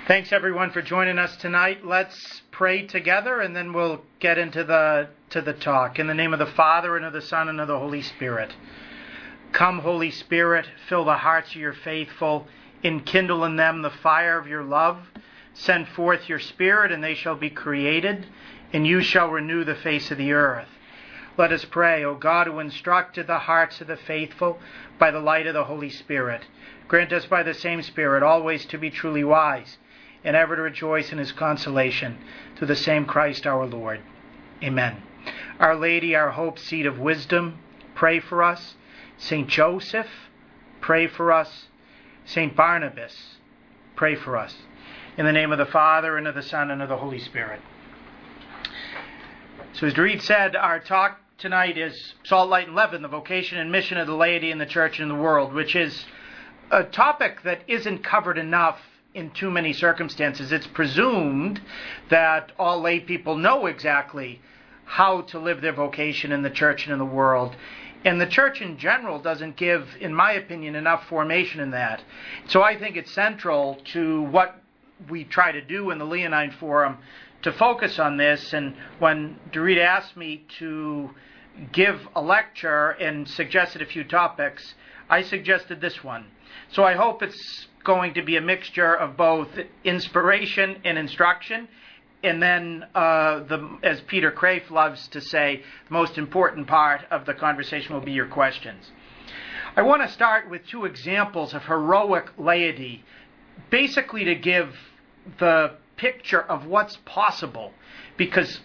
Thanks everyone for joining us tonight. Let's pray together and then we'll get into the talk. In the name of the Father and of the Son and of the Holy Spirit. Come, Holy Spirit, fill the hearts of your faithful, enkindle in them the fire of your love. Send forth your Spirit and they shall be created, and you shall renew the face of the earth. Let us pray, O God, who instructed the hearts of the faithful by the light of the Holy Spirit. Grant us by the same Spirit always to be truly wise, and ever to rejoice in his consolation, through the same Christ our Lord. Amen. Our Lady, our hope, seat of wisdom, pray for us. St. Joseph, pray for us. St. Barnabas, pray for us. In the name of the Father, and of the Son, and of the Holy Spirit. So as Dorit said, our talk tonight is Salt, Light, and Leaven, the vocation and mission of the laity in the church and in the world, which is a topic that isn't covered enough in too many circumstances. It's presumed that all lay people know exactly how to live their vocation in the church and in the world. And the church in general doesn't give, in my opinion, enough formation in that. So I think it's central to what we try to do in the Leonine Forum to focus on this. And when Dorit asked me to give a lecture and suggested a few topics, I suggested this one. So I hope it's going to be a mixture of both inspiration and instruction. And then, as Peter Craiff loves to say, the most important part of the conversation will be your questions. I want to start with two examples of heroic laity, basically to give the picture of what's possible. Because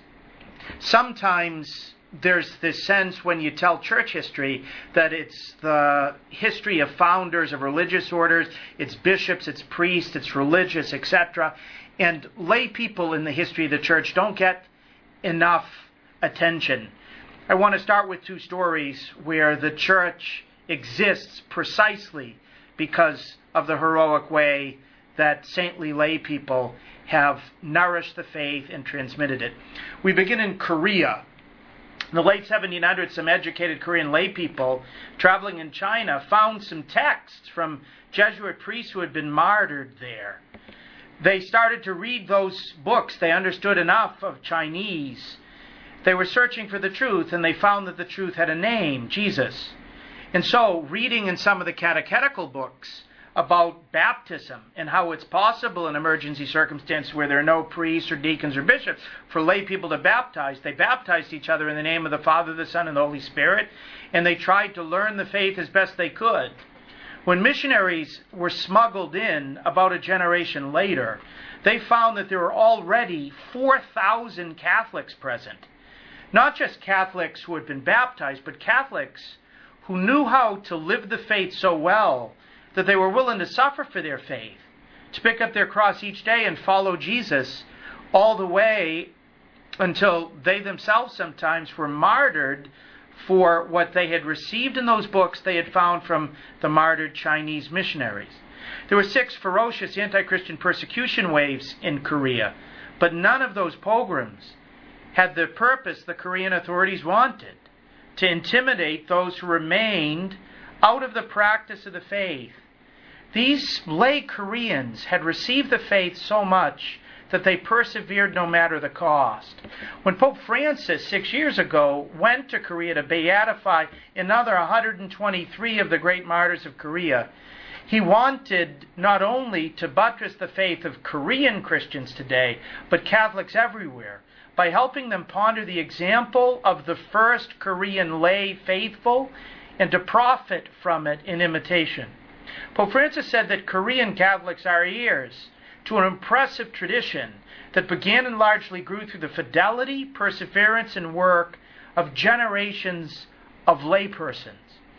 sometimes there's this sense when you tell church history that it's the history of founders of religious orders, it's bishops, it's priests, it's religious, etc. And lay people in the history of the church don't get enough attention. I want to start with two stories where the church exists precisely because of the heroic way that saintly lay people have nourished the faith and transmitted it. We begin in Korea. In the late 1700s, some educated Korean lay people traveling in China found some texts from Jesuit priests who had been martyred there. They started to read those books. They understood enough of Chinese. They were searching for the truth, and they found that the truth had a name, Jesus. And so, reading in some of the catechetical books about baptism and how it's possible in emergency circumstances where there are no priests or deacons or bishops for lay people to baptize. They baptized each other in the name of the Father, the Son, and the Holy Spirit, and they tried to learn the faith as best they could. When missionaries were smuggled in about a generation later, they found that there were already 4,000 Catholics present. Not just Catholics who had been baptized, but Catholics who knew how to live the faith so well that they were willing to suffer for their faith, to pick up their cross each day and follow Jesus all the way until they themselves sometimes were martyred for what they had received in those books they had found from the martyred Chinese missionaries. There were 6 ferocious anti-Christian persecution waves in Korea, but none of those pogroms had the purpose the Korean authorities wanted, to intimidate those who remained out of the practice of the faith. These lay Koreans had received the faith so much that they persevered no matter the cost. When Pope Francis 6 years ago went to Korea to beatify another 123 of the great martyrs of Korea, he wanted not only to buttress the faith of Korean Christians today, but Catholics everywhere, by helping them ponder the example of the first Korean lay faithful and to profit from it in imitation. Pope Francis said that Korean Catholics are heirs to an impressive tradition that began and largely grew through the fidelity, perseverance, and work of generations of laypersons.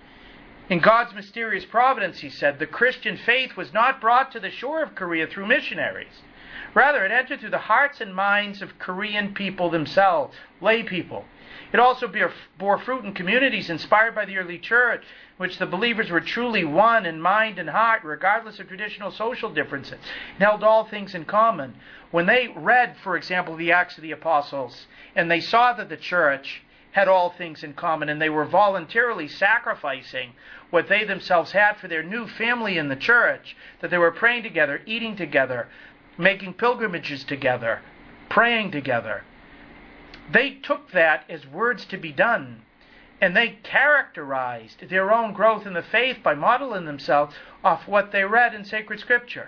In God's mysterious providence, he said, the Christian faith was not brought to the shore of Korea through missionaries. Rather, it entered through the hearts and minds of Korean people themselves, lay people. It also bore fruit in communities inspired by the early church, in which the believers were truly one in mind and heart, regardless of traditional social differences, and held all things in common. When they read, for example, the Acts of the Apostles, and they saw that the church had all things in common, and they were voluntarily sacrificing what they themselves had for their new family in the church, that they were praying together, eating together, making pilgrimages together, praying together. They took that as words to be done, and they characterized their own growth in the faith by modeling themselves off what they read in sacred scripture.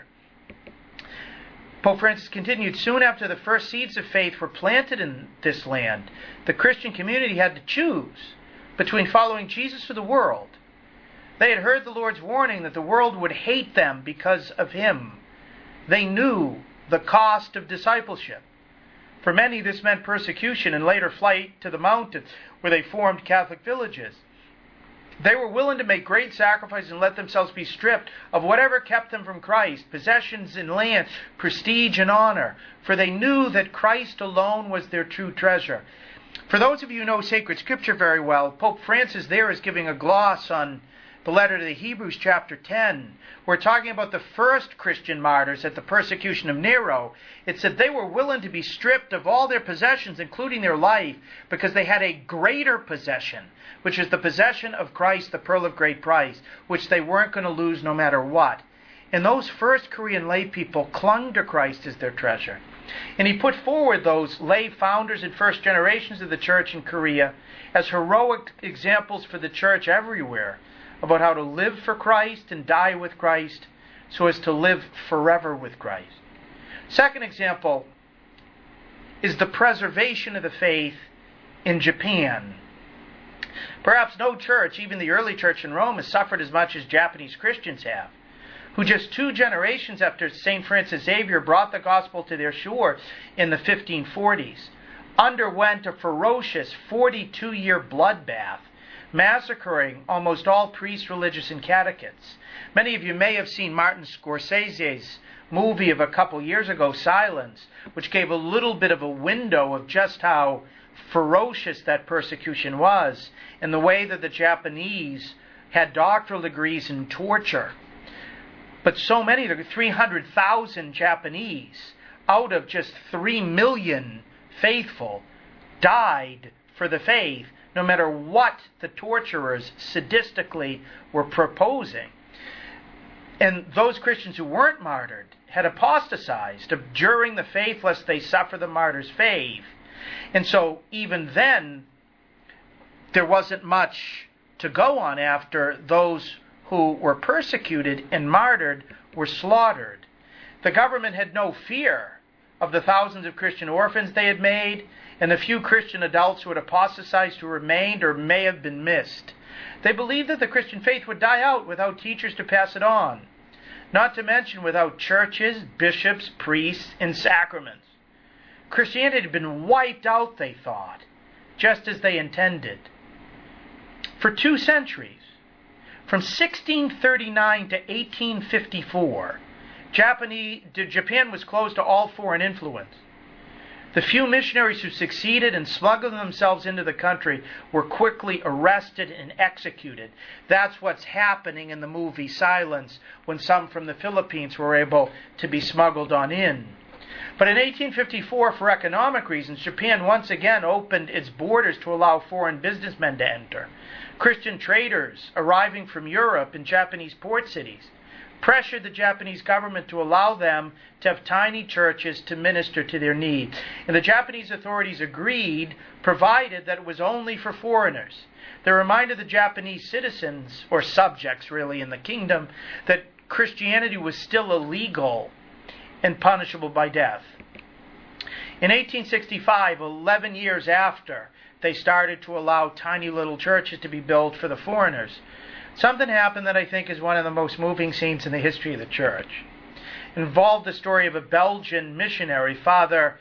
Pope Francis continued, soon after the first seeds of faith were planted in this land, the Christian community had to choose between following Jesus or the world. They had heard the Lord's warning that the world would hate them because of him. They knew the cost of discipleship. For many, this meant persecution and later flight to the mountains, where they formed Catholic villages. They were willing to make great sacrifices and let themselves be stripped of whatever kept them from Christ, possessions and land, prestige and honor, for they knew that Christ alone was their true treasure. For those of you who know sacred scripture very well, Pope Francis there is giving a gloss on the letter to the Hebrews, chapter 10. We're talking about the first Christian martyrs at the persecution of Nero. It said they were willing to be stripped of all their possessions, including their life, because they had a greater possession, which is the possession of Christ, the pearl of great price, which they weren't going to lose no matter what. And those first Korean lay people clung to Christ as their treasure. And he put forward those lay founders and first generations of the church in Korea as heroic examples for the church everywhere, about how to live for Christ and die with Christ so as to live forever with Christ. Second example is the preservation of the faith in Japan. Perhaps no church, even the early church in Rome, has suffered as much as Japanese Christians have, who just 2 generations after St. Francis Xavier brought the gospel to their shore in the 1540s, underwent a ferocious 42-year bloodbath, massacring almost all priests, religious, and catechists. Many of you may have seen Martin Scorsese's movie of a couple years ago, Silence, which gave a little bit of a window of just how ferocious that persecution was, and the way that the Japanese had doctoral degrees in torture. But so many, 300,000 Japanese out of just 3 million faithful died for the faith, no matter what the torturers sadistically were proposing. And those Christians who weren't martyred had apostatized, abjuring the faith lest they suffer the martyr's fate. And so even then, there wasn't much to go on after those who were persecuted and martyred were slaughtered. The government had no fear of the thousands of Christian orphans they had made, and the few Christian adults who had apostatized who remained or may have been missed. They believed that the Christian faith would die out without teachers to pass it on, not to mention without churches, bishops, priests, and sacraments. Christianity had been wiped out, they thought, just as they intended. For 2 centuries, from 1639 to 1854, Japan was closed to all foreign influence. The few missionaries who succeeded in smuggling themselves into the country were quickly arrested and executed. That's what's happening in the movie Silence, when some from the Philippines were able to be smuggled on in. But in 1854, for economic reasons, Japan once again opened its borders to allow foreign businessmen to enter. Christian traders arriving from Europe in Japanese port cities pressured the Japanese government to allow them to have tiny churches to minister to their needs. And the Japanese authorities agreed, provided that it was only for foreigners. They reminded the Japanese citizens, or subjects really, in the kingdom, that Christianity was still illegal and punishable by death. In 1865, 11 years after they started to allow tiny little churches to be built for the foreigners, something happened that I think is one of the most moving scenes in the history of the church. It involved the story of a Belgian missionary, Father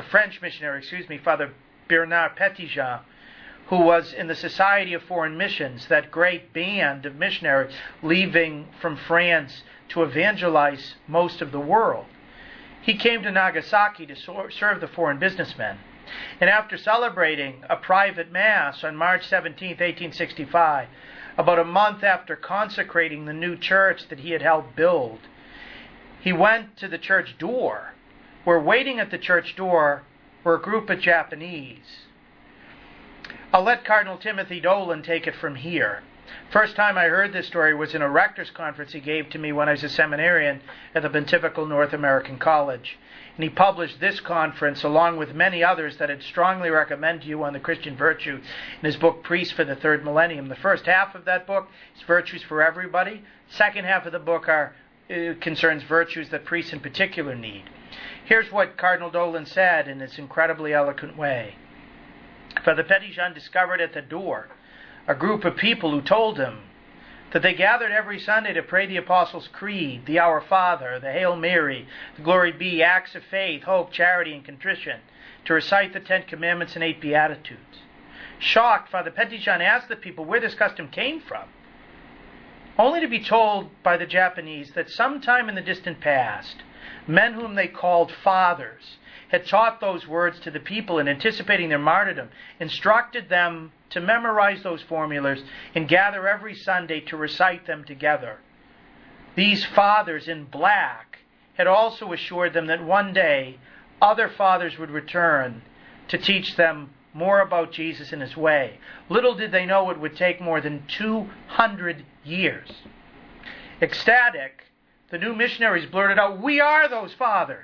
Bernard Petitjean, who was in the Society of Foreign Missions, that great band of missionaries leaving from France to evangelize most of the world. He came to Nagasaki to serve the foreign businessmen. And after celebrating a private mass on March 17, 1865, about a month after consecrating the new church that he had helped build, he went to the church door, where waiting at the church door were a group of Japanese. I'll let Cardinal Timothy Dolan take it from here. First time I heard this story was in a rector's conference he gave to me when I was a seminarian at the Pontifical North American College. And he published this conference along with many others that I'd strongly recommend to you on the Christian virtue in his book, Priests for the Third Millennium. The first half of that book is virtues for everybody. Second half of the book concerns virtues that priests in particular need. Here's what Cardinal Dolan said in his incredibly eloquent way. Father Petitjean discovered at the door a group of people who told him that they gathered every Sunday to pray the Apostles' Creed, the Our Father, the Hail Mary, the Glory Be, acts of faith, hope, charity, and contrition, to recite the 10 Commandments and 8 Beatitudes. Shocked, Father Petitjean asked the people where this custom came from, only to be told by the Japanese that sometime in the distant past, men whom they called fathers had taught those words to the people in anticipating their martyrdom, instructed them to memorize those formulas and gather every Sunday to recite them together. These fathers in black had also assured them that one day other fathers would return to teach them more about Jesus and His way. Little did they know it would take more than 200 years. Ecstatic, the new missionaries blurted out, "We are those fathers."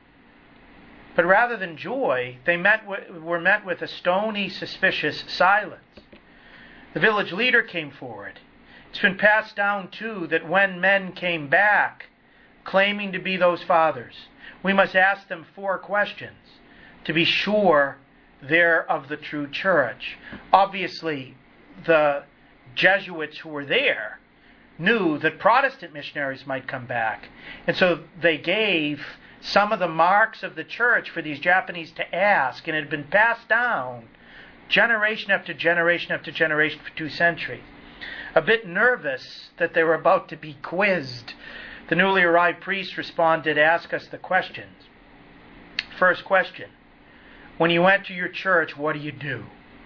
But rather than joy, they were met with a stony, suspicious silence. The village leader came forward. It's been passed down, too, that when men came back, claiming to be those fathers, we must ask them 4 questions to be sure they're of the true church. Obviously, the Jesuits who were there knew that Protestant missionaries might come back, and so they gave some of the marks of the church for these Japanese to ask, and it had been passed down generation after generation after generation for 2 centuries. A bit nervous that they were about to be quizzed, the newly arrived priest responded, "Ask us the questions." First question, when you enter your church, what do you do?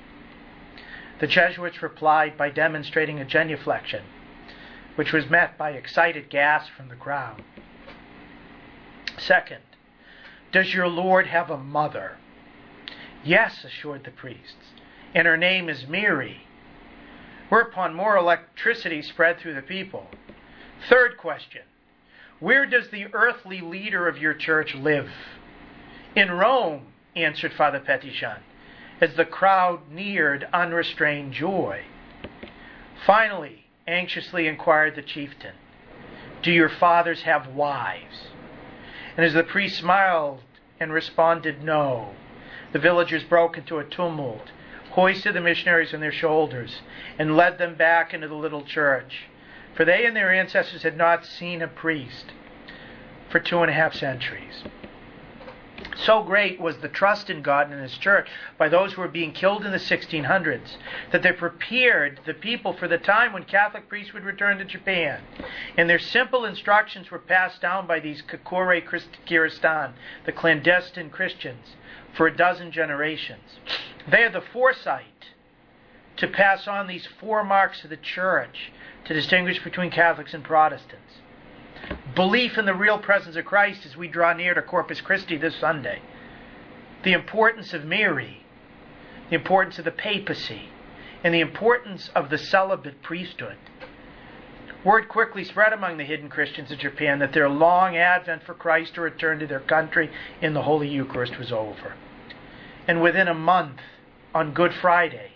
The Jesuits replied by demonstrating a genuflection, which was met by excited gasps from the crowd. Second, does your Lord have a mother? Yes, assured the priests, and her name is Mary. Whereupon more electricity spread through the people. Third question, where does the earthly leader of your church live? In Rome, answered Father Petitjean, as the crowd neared unrestrained joy. Finally, anxiously inquired the chieftain, do your fathers have wives? And as the priest smiled and responded no, the villagers broke into a tumult, hoisted the missionaries on their shoulders, and led them back into the little church. For they and their ancestors had not seen a priest for 2.5 centuries. So great was the trust in God and His church by those who were being killed in the 1600s that they prepared the people for the time when Catholic priests would return to Japan. And their simple instructions were passed down by these Kokore Kiristan, the clandestine Christians, for 12 generations. They had the foresight to pass on these 4 marks to the church to distinguish between Catholics and Protestants. Belief in the real presence of Christ as we draw near to Corpus Christi this Sunday. The importance of Mary, the importance of the papacy, and the importance of the celibate priesthood. Word quickly spread among the hidden Christians of Japan that their long advent for Christ to return to their country in the Holy Eucharist was over. And within a month, on Good Friday,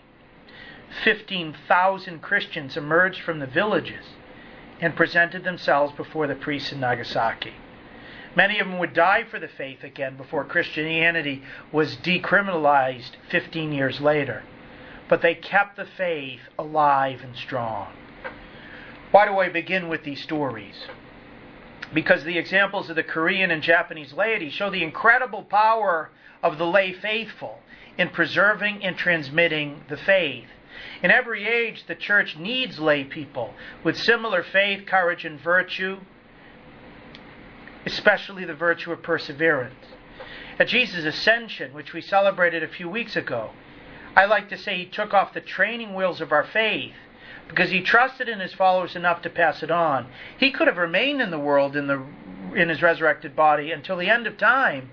15,000 Christians emerged from the villages and presented themselves before the priests in Nagasaki. Many of them would die for the faith again before Christianity was decriminalized 15 years later. But they kept the faith alive and strong. Why do I begin with these stories? Because the examples of the Korean and Japanese laity show the incredible power of the lay faithful in preserving and transmitting the faith. In every age, the church needs lay people with similar faith, courage, and virtue, especially the virtue of perseverance. At Jesus' ascension, which we celebrated a few weeks ago, I like to say He took off the training wheels of our faith because He trusted in His followers enough to pass it on. He could have remained in the world in His resurrected body until the end of time,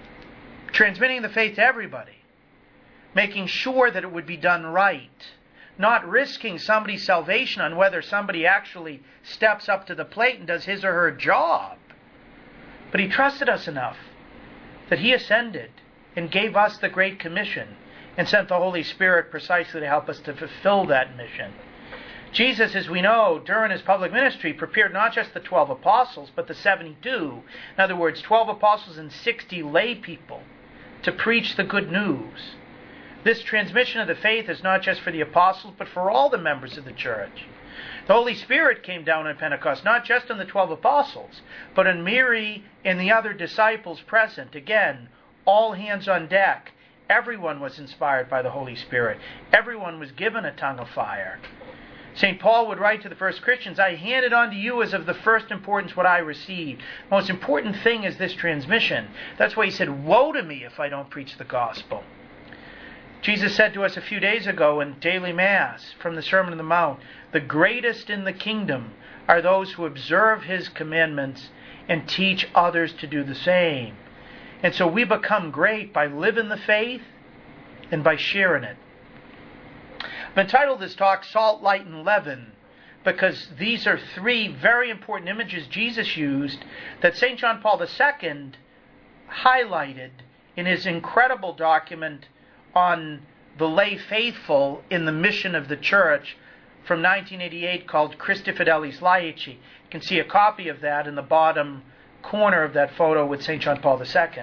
transmitting the faith to everybody, making sure that it would be done right, not risking somebody's salvation on whether somebody actually steps up to the plate and does his or her job. But he trusted us enough that he ascended and gave us the Great Commission and sent the Holy Spirit precisely to help us to fulfill that mission. Jesus, as we know, during his public ministry, prepared not just the 12 apostles, but the 72. In other words, 12 apostles and 60 lay people to preach the good news. This transmission of the faith is not just for the apostles, but for all the members of the church. The Holy Spirit came down on Pentecost, not just on the 12 apostles, but on Mary and the other disciples present. Again, all hands on deck. Everyone was inspired by the Holy Spirit. Everyone was given a tongue of fire. St. Paul would write to the first Christians, I handed on to you as of the first importance what I received. The most important thing is this transmission. That's why he said, woe to me if I don't preach the gospel. Jesus said to us a few days ago in daily Mass from the Sermon on the Mount, the greatest in the kingdom are those who observe his commandments and teach others to do the same. And so we become great by living the faith and by sharing it. I've entitled this talk, Salt, Light, and Leaven, because these are three very important images Jesus used that St. John Paul II highlighted in his incredible document on the lay faithful in the mission of the church from 1988 called Christi Fidelis Laici. You can see a copy of that in the bottom corner of that photo with St. John Paul II.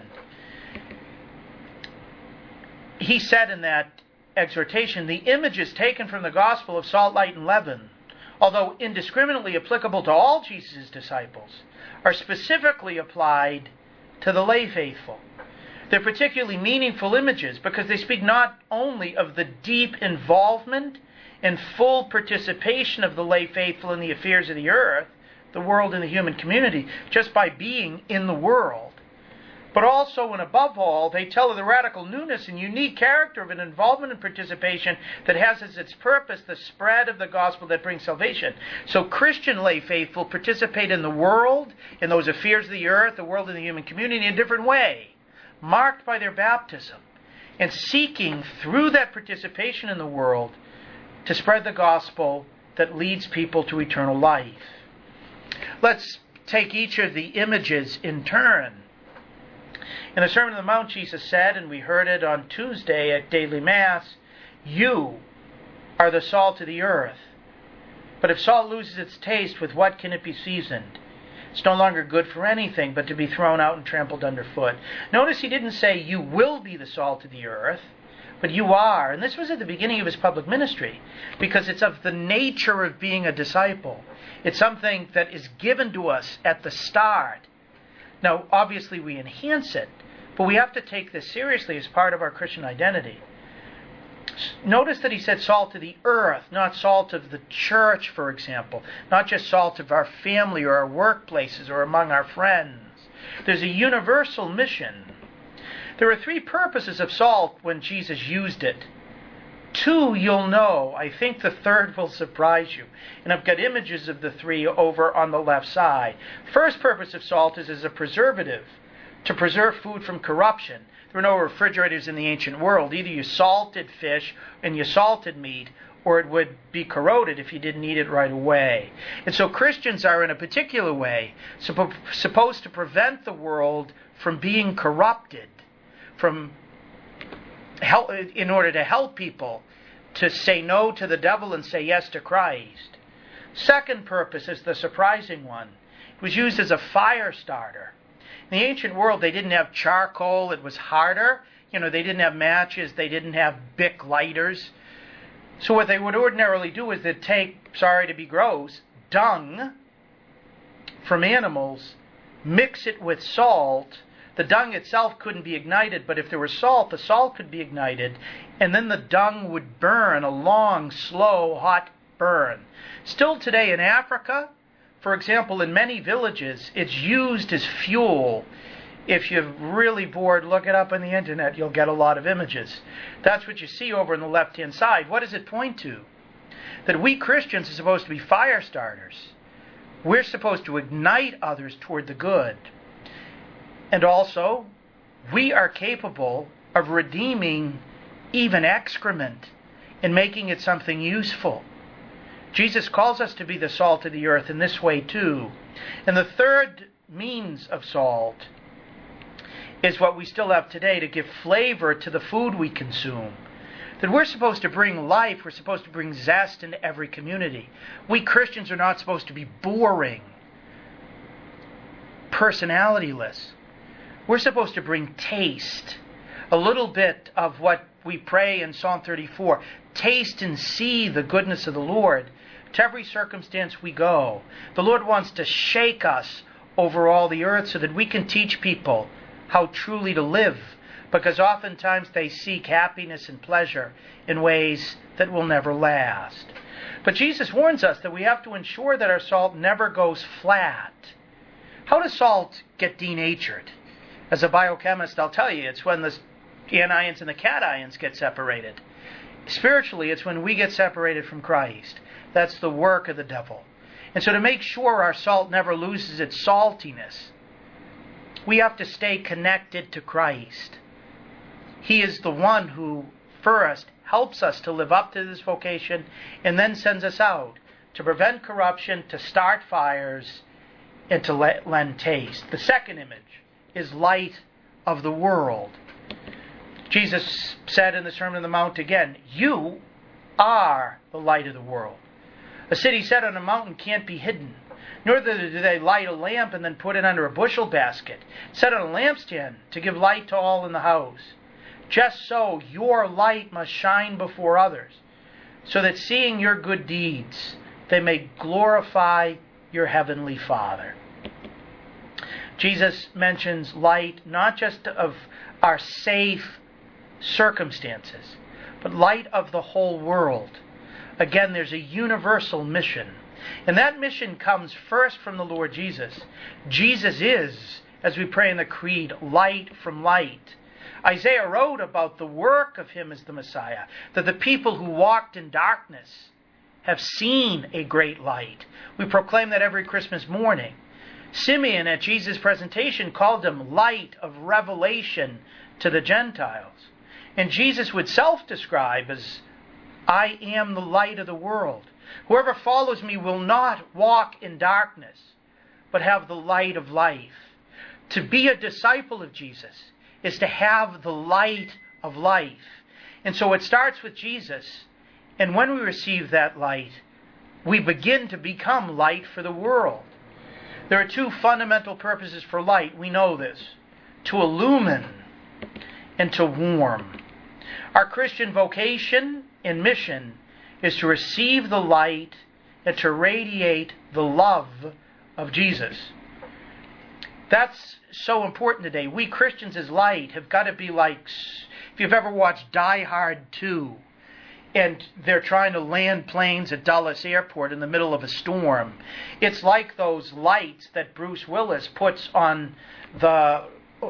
He said in that exhortation, the images taken from the gospel of salt, light, and leaven, although indiscriminately applicable to all Jesus' disciples, are specifically applied to the lay faithful. They're particularly meaningful images because they speak not only of the deep involvement and full participation of the lay faithful in the affairs of the earth, the world, and the human community, just by being in the world, but also and above all, they tell of the radical newness and unique character of an involvement and participation that has as its purpose the spread of the gospel that brings salvation. So Christian lay faithful participate in the world, in those affairs of the earth, the world, and the human community in a different way, marked by their baptism, and seeking through that participation in the world to spread the gospel that leads people to eternal life. Let's take each of the images in turn. In the Sermon on the Mount, Jesus said, and we heard it on Tuesday at daily Mass, you are the salt of the earth. But if salt loses its taste, with what can it be seasoned? It's no longer good for anything but to be thrown out and trampled underfoot. Notice he didn't say you will be the salt of the earth, but you are. And this was at the beginning of his public ministry, because it's of the nature of being a disciple. It's something that is given to us at the start. Now, obviously we enhance it, but we have to take this seriously as part of our Christian identity. Notice that he said salt of the earth, not salt of the church, for example. Not just salt of our family or our workplaces or among our friends. There's a universal mission. There are three purposes of salt when Jesus used it. Two you'll know. I think the third will surprise you. And I've got images of the three over on the left side. First purpose of salt is as a preservative, to preserve food from corruption. There were no refrigerators in the ancient world. Either you salted fish and you salted meat, or it would be corroded if you didn't eat it right away. And so Christians are, in a particular way, supposed to prevent the world from being corrupted, in order to help people to say no to the devil and say yes to Christ. Second purpose is the surprising one. It was used as a fire starter. In the ancient world, they didn't have charcoal. It was harder. They didn't have matches. They didn't have Bic lighters. So what they would ordinarily do is they'd take, sorry to be gross, dung from animals, mix it with salt. The dung itself couldn't be ignited, but if there was salt, the salt could be ignited, and then the dung would burn, a long, slow, hot burn. Still today in Africa, for example, in many villages, it's used as fuel. If you're really bored, look it up on the internet. You'll get a lot of images. That's what you see over on the left-hand side. What does it point to? That we Christians are supposed to be fire starters. We're supposed to ignite others toward the good. And also, we are capable of redeeming even excrement, and making it something useful. Jesus calls us to be the salt of the earth in this way too. And the third means of salt is what we still have today, to give flavor to the food we consume. That we're supposed to bring life, we're supposed to bring zest into every community. We Christians are not supposed to be boring, personality-less. We're supposed to bring taste. A little bit of what we pray in Psalm 34. Taste and see the goodness of the Lord. To every circumstance we go. The Lord wants to shake us over all the earth so that we can teach people how truly to live. Because oftentimes they seek happiness and pleasure in ways that will never last. But Jesus warns us that we have to ensure that our salt never goes flat. How does salt get denatured? As a biochemist, I'll tell you, it's when the anions and the cations get separated. Spiritually, it's when we get separated from Christ. That's the work of the devil. And so to make sure our salt never loses its saltiness, we have to stay connected to Christ. He is the one who first helps us to live up to this vocation and then sends us out to prevent corruption, to start fires, and to lend taste. The second image is light of the world. Jesus said in the Sermon on the Mount again, you are the light of the world. A city set on a mountain can't be hidden, nor do they light a lamp and then put it under a bushel basket, set on a lampstand to give light to all in the house. Just so your light must shine before others, so that seeing your good deeds, they may glorify your heavenly Father. Jesus mentions light not just of our safe circumstances, but light of the whole world. Again, there's a universal mission. And that mission comes first from the Lord Jesus. Jesus is, as we pray in the Creed, light from light. Isaiah wrote about the work of Him as the Messiah, that the people who walked in darkness have seen a great light. We proclaim that every Christmas morning. Simeon at Jesus' presentation called Him light of revelation to the Gentiles. And Jesus would self-describe as, I am the light of the world. Whoever follows me will not walk in darkness, but have the light of life. To be a disciple of Jesus is to have the light of life. And so it starts with Jesus. And when we receive that light, we begin to become light for the world. There are two fundamental purposes for light. We know this. To illumine and to warm. Our Christian vocation and mission is to receive the light and to radiate the love of Jesus. That's so important today. We Christians as light have got to be like, if you've ever watched Die Hard 2, and they're trying to land planes at Dulles Airport in the middle of a storm. It's like those lights that Bruce Willis puts on the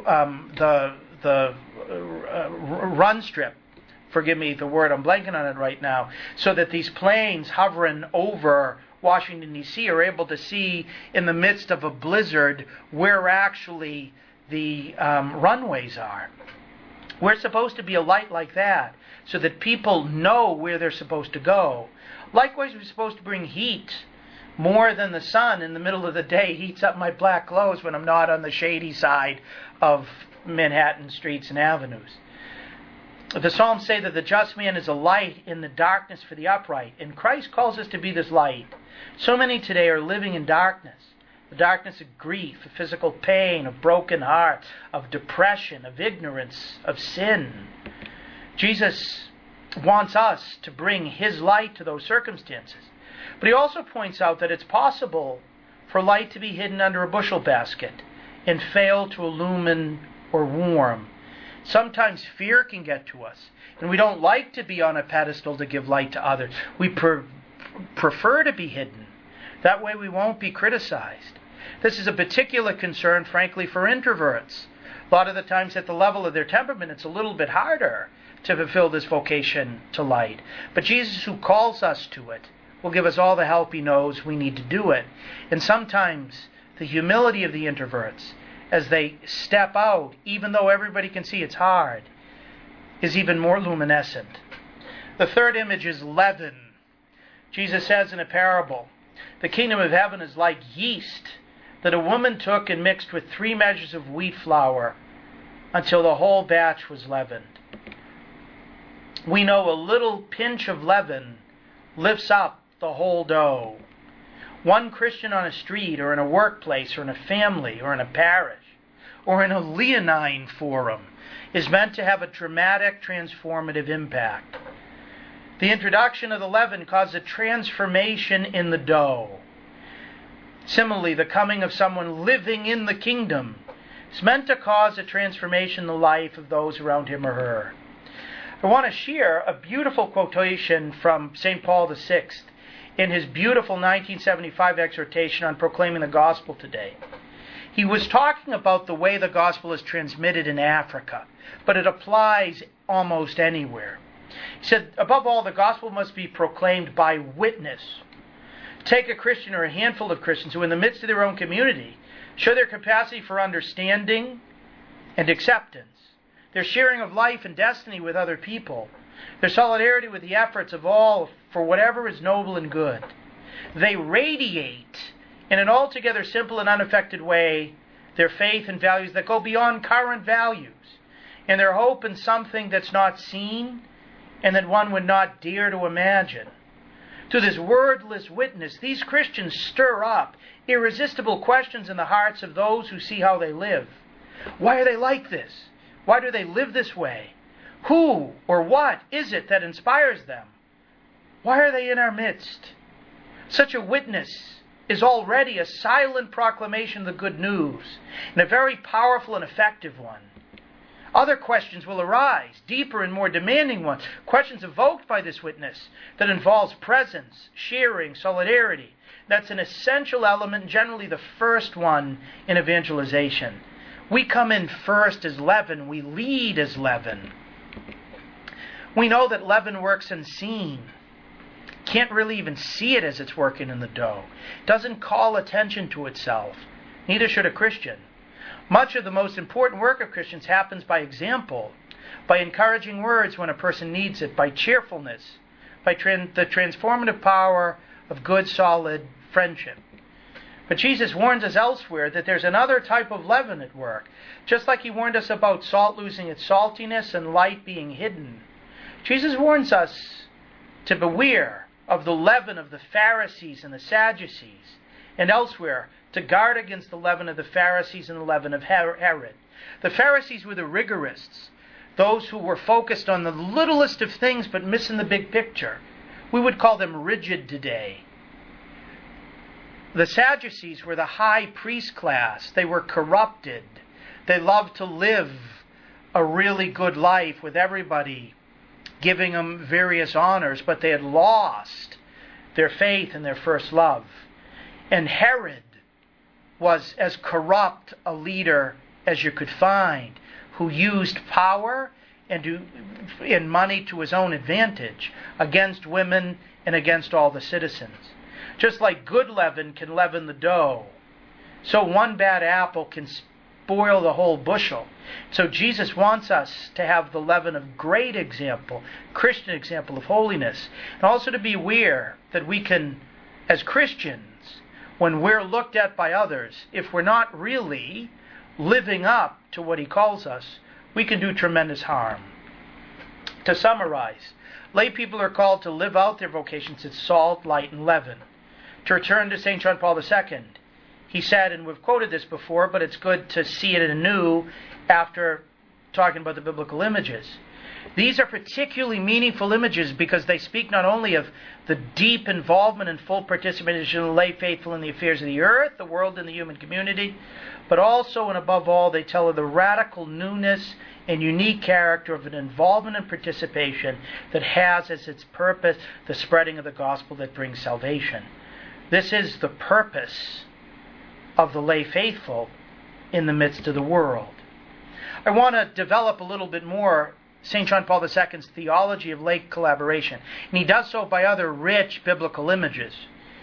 run strip. Forgive me the word, I'm blanking on it right now. So that these planes hovering over Washington, D.C. are able to see in the midst of a blizzard where actually the runways are. We're supposed to be a light like that so that people know where they're supposed to go. Likewise, we're supposed to bring heat more than the sun in the middle of the day heats up my black clothes when I'm not on the shady side of Manhattan streets and avenues. The Psalms say that the just man is a light in the darkness for the upright, and Christ calls us to be this light. So many today are living in darkness. The darkness of grief, of physical pain, of broken heart, of depression, of ignorance, of sin. Jesus wants us to bring His light to those circumstances. But He also points out that it's possible for light to be hidden under a bushel basket and fail to illumine or warm. Sometimes fear can get to us, and we don't like to be on a pedestal to give light to others. We prefer to be hidden. That way we won't be criticized. This is a particular concern, frankly, for introverts. A lot of the times at the level of their temperament, it's a little bit harder to fulfill this vocation to light. But Jesus, who calls us to it, will give us all the help He knows we need to do it. And sometimes the humility of the introverts, as they step out, even though everybody can see it's hard, is even more luminescent. The third image is leaven. Jesus says in a parable, the kingdom of heaven is like yeast that a woman took and mixed with 3 measures of wheat flour until the whole batch was leavened. We know a little pinch of leaven lifts up the whole dough. One Christian on a street or in a workplace or in a family or in a parish or in a Leonine forum is meant to have a dramatic, transformative impact. The introduction of the leaven caused a transformation in the dough. Similarly, the coming of someone living in the kingdom is meant to cause a transformation in the life of those around him or her. I want to share a beautiful quotation from St. Paul VI in his beautiful 1975 exhortation on proclaiming the gospel today. He was talking about the way the gospel is transmitted in Africa, but it applies almost anywhere. He said, above all, the gospel must be proclaimed by witness. Take a Christian or a handful of Christians who in the midst of their own community show their capacity for understanding and acceptance, their sharing of life and destiny with other people, their solidarity with the efforts of all for whatever is noble and good. They radiate in an altogether simple and unaffected way their faith and values that go beyond current values, and their hope in something that's not seen and that one would not dare to imagine. Through this wordless witness, these Christians stir up irresistible questions in the hearts of those who see how they live. Why are they like this? Why do they live this way? Who or what is it that inspires them? Why are they in our midst? Such a witness is already a silent proclamation of the good news, and a very powerful and effective one. Other questions will arise, deeper and more demanding ones, questions evoked by this witness that involves presence, sharing, solidarity. That's an essential element, generally the first one in evangelization. We come in first as leaven, we lead as leaven. We know that leaven works unseen. Can't really even see it as it's working in the dough. Doesn't call attention to itself. Neither should a Christian. Much of the most important work of Christians happens by example, by encouraging words when a person needs it, by cheerfulness, by the transformative power of good, solid friendship. But Jesus warns us elsewhere that there's another type of leaven at work. Just like he warned us about salt losing its saltiness and light being hidden, Jesus warns us to beware of the leaven of the Pharisees and the Sadducees, and elsewhere to guard against the leaven of the Pharisees and the leaven of Herod. The Pharisees were the rigorists, those who were focused on the littlest of things but missing the big picture. We would call them rigid today. The Sadducees were the high priest class. They were corrupted. They loved to live a really good life with everybody giving them various honors, but they had lost their faith and their first love. And Herod was as corrupt a leader as you could find, who used power and money to his own advantage against women and against all the citizens. Just like good leaven can leaven the dough, so one bad apple can spoil the whole bushel. So Jesus wants us to have the leaven of great example, Christian example of holiness, and also to be aware that we can, as Christians, when we're looked at by others, if we're not really living up to what he calls us, we can do tremendous harm. To summarize, lay people are called to live out their vocations as salt, light, and leaven. To return to St. John Paul II, he said, and we've quoted this before, but it's good to see it anew after talking about the biblical images. These are particularly meaningful images because they speak not only of the deep involvement and full participation of the lay faithful in the affairs of the earth, the world, and the human community, but also and above all, they tell of the radical newness and unique character of an involvement and participation that has as its purpose the spreading of the gospel that brings salvation. This is the purpose of the lay faithful in the midst of the world. I want to develop a little bit more St. John Paul II's theology of lay collaboration, and he does so by other rich biblical images.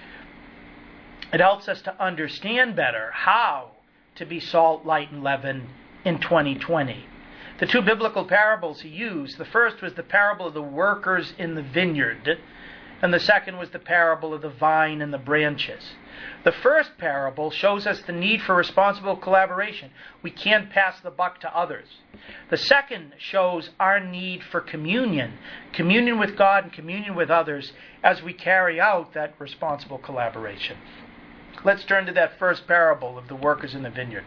It helps us to understand better how to be salt, light, and leaven in 2020. The two biblical parables he used, the first was the parable of the workers in the vineyard, and the second was the parable of the vine and the branches. The first parable shows us the need for responsible collaboration. We can't pass the buck to others. The second shows our need for communion with God and communion with others as we carry out that responsible collaboration. Let's turn to that first parable of the workers in the vineyard.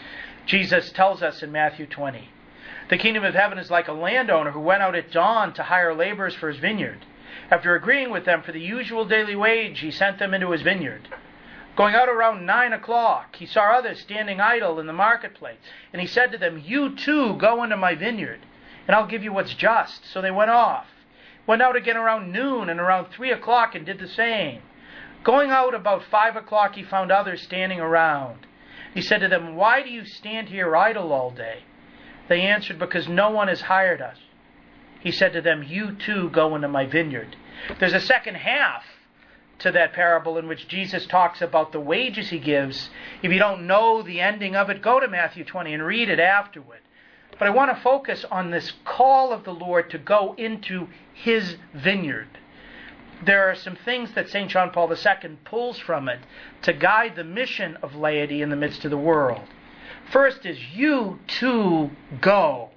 Jesus tells us in Matthew 20, "The kingdom of heaven is like a landowner who went out at dawn to hire laborers for his vineyard. After agreeing with them for the usual daily wage, he sent them into his vineyard. Going out around 9 o'clock, he saw others standing idle in the marketplace, and he said to them, 'You too go into my vineyard, and I'll give you what's just.' So they went off. Went out again around noon and around 3 o'clock and did the same. Going out about 5 o'clock, he found others standing around. He said to them, 'Why do you stand here idle all day?' They answered, 'Because no one has hired us.' He said to them, 'You too go into my vineyard.'" There's a second half to that parable in which Jesus talks about the wages he gives. If you don't know the ending of it, go to Matthew 20 and read it afterward. But I want to focus on this call of the Lord to go into his vineyard. There are some things that St. John Paul II pulls from it to guide the mission of laity in the midst of the world. First is, you too go.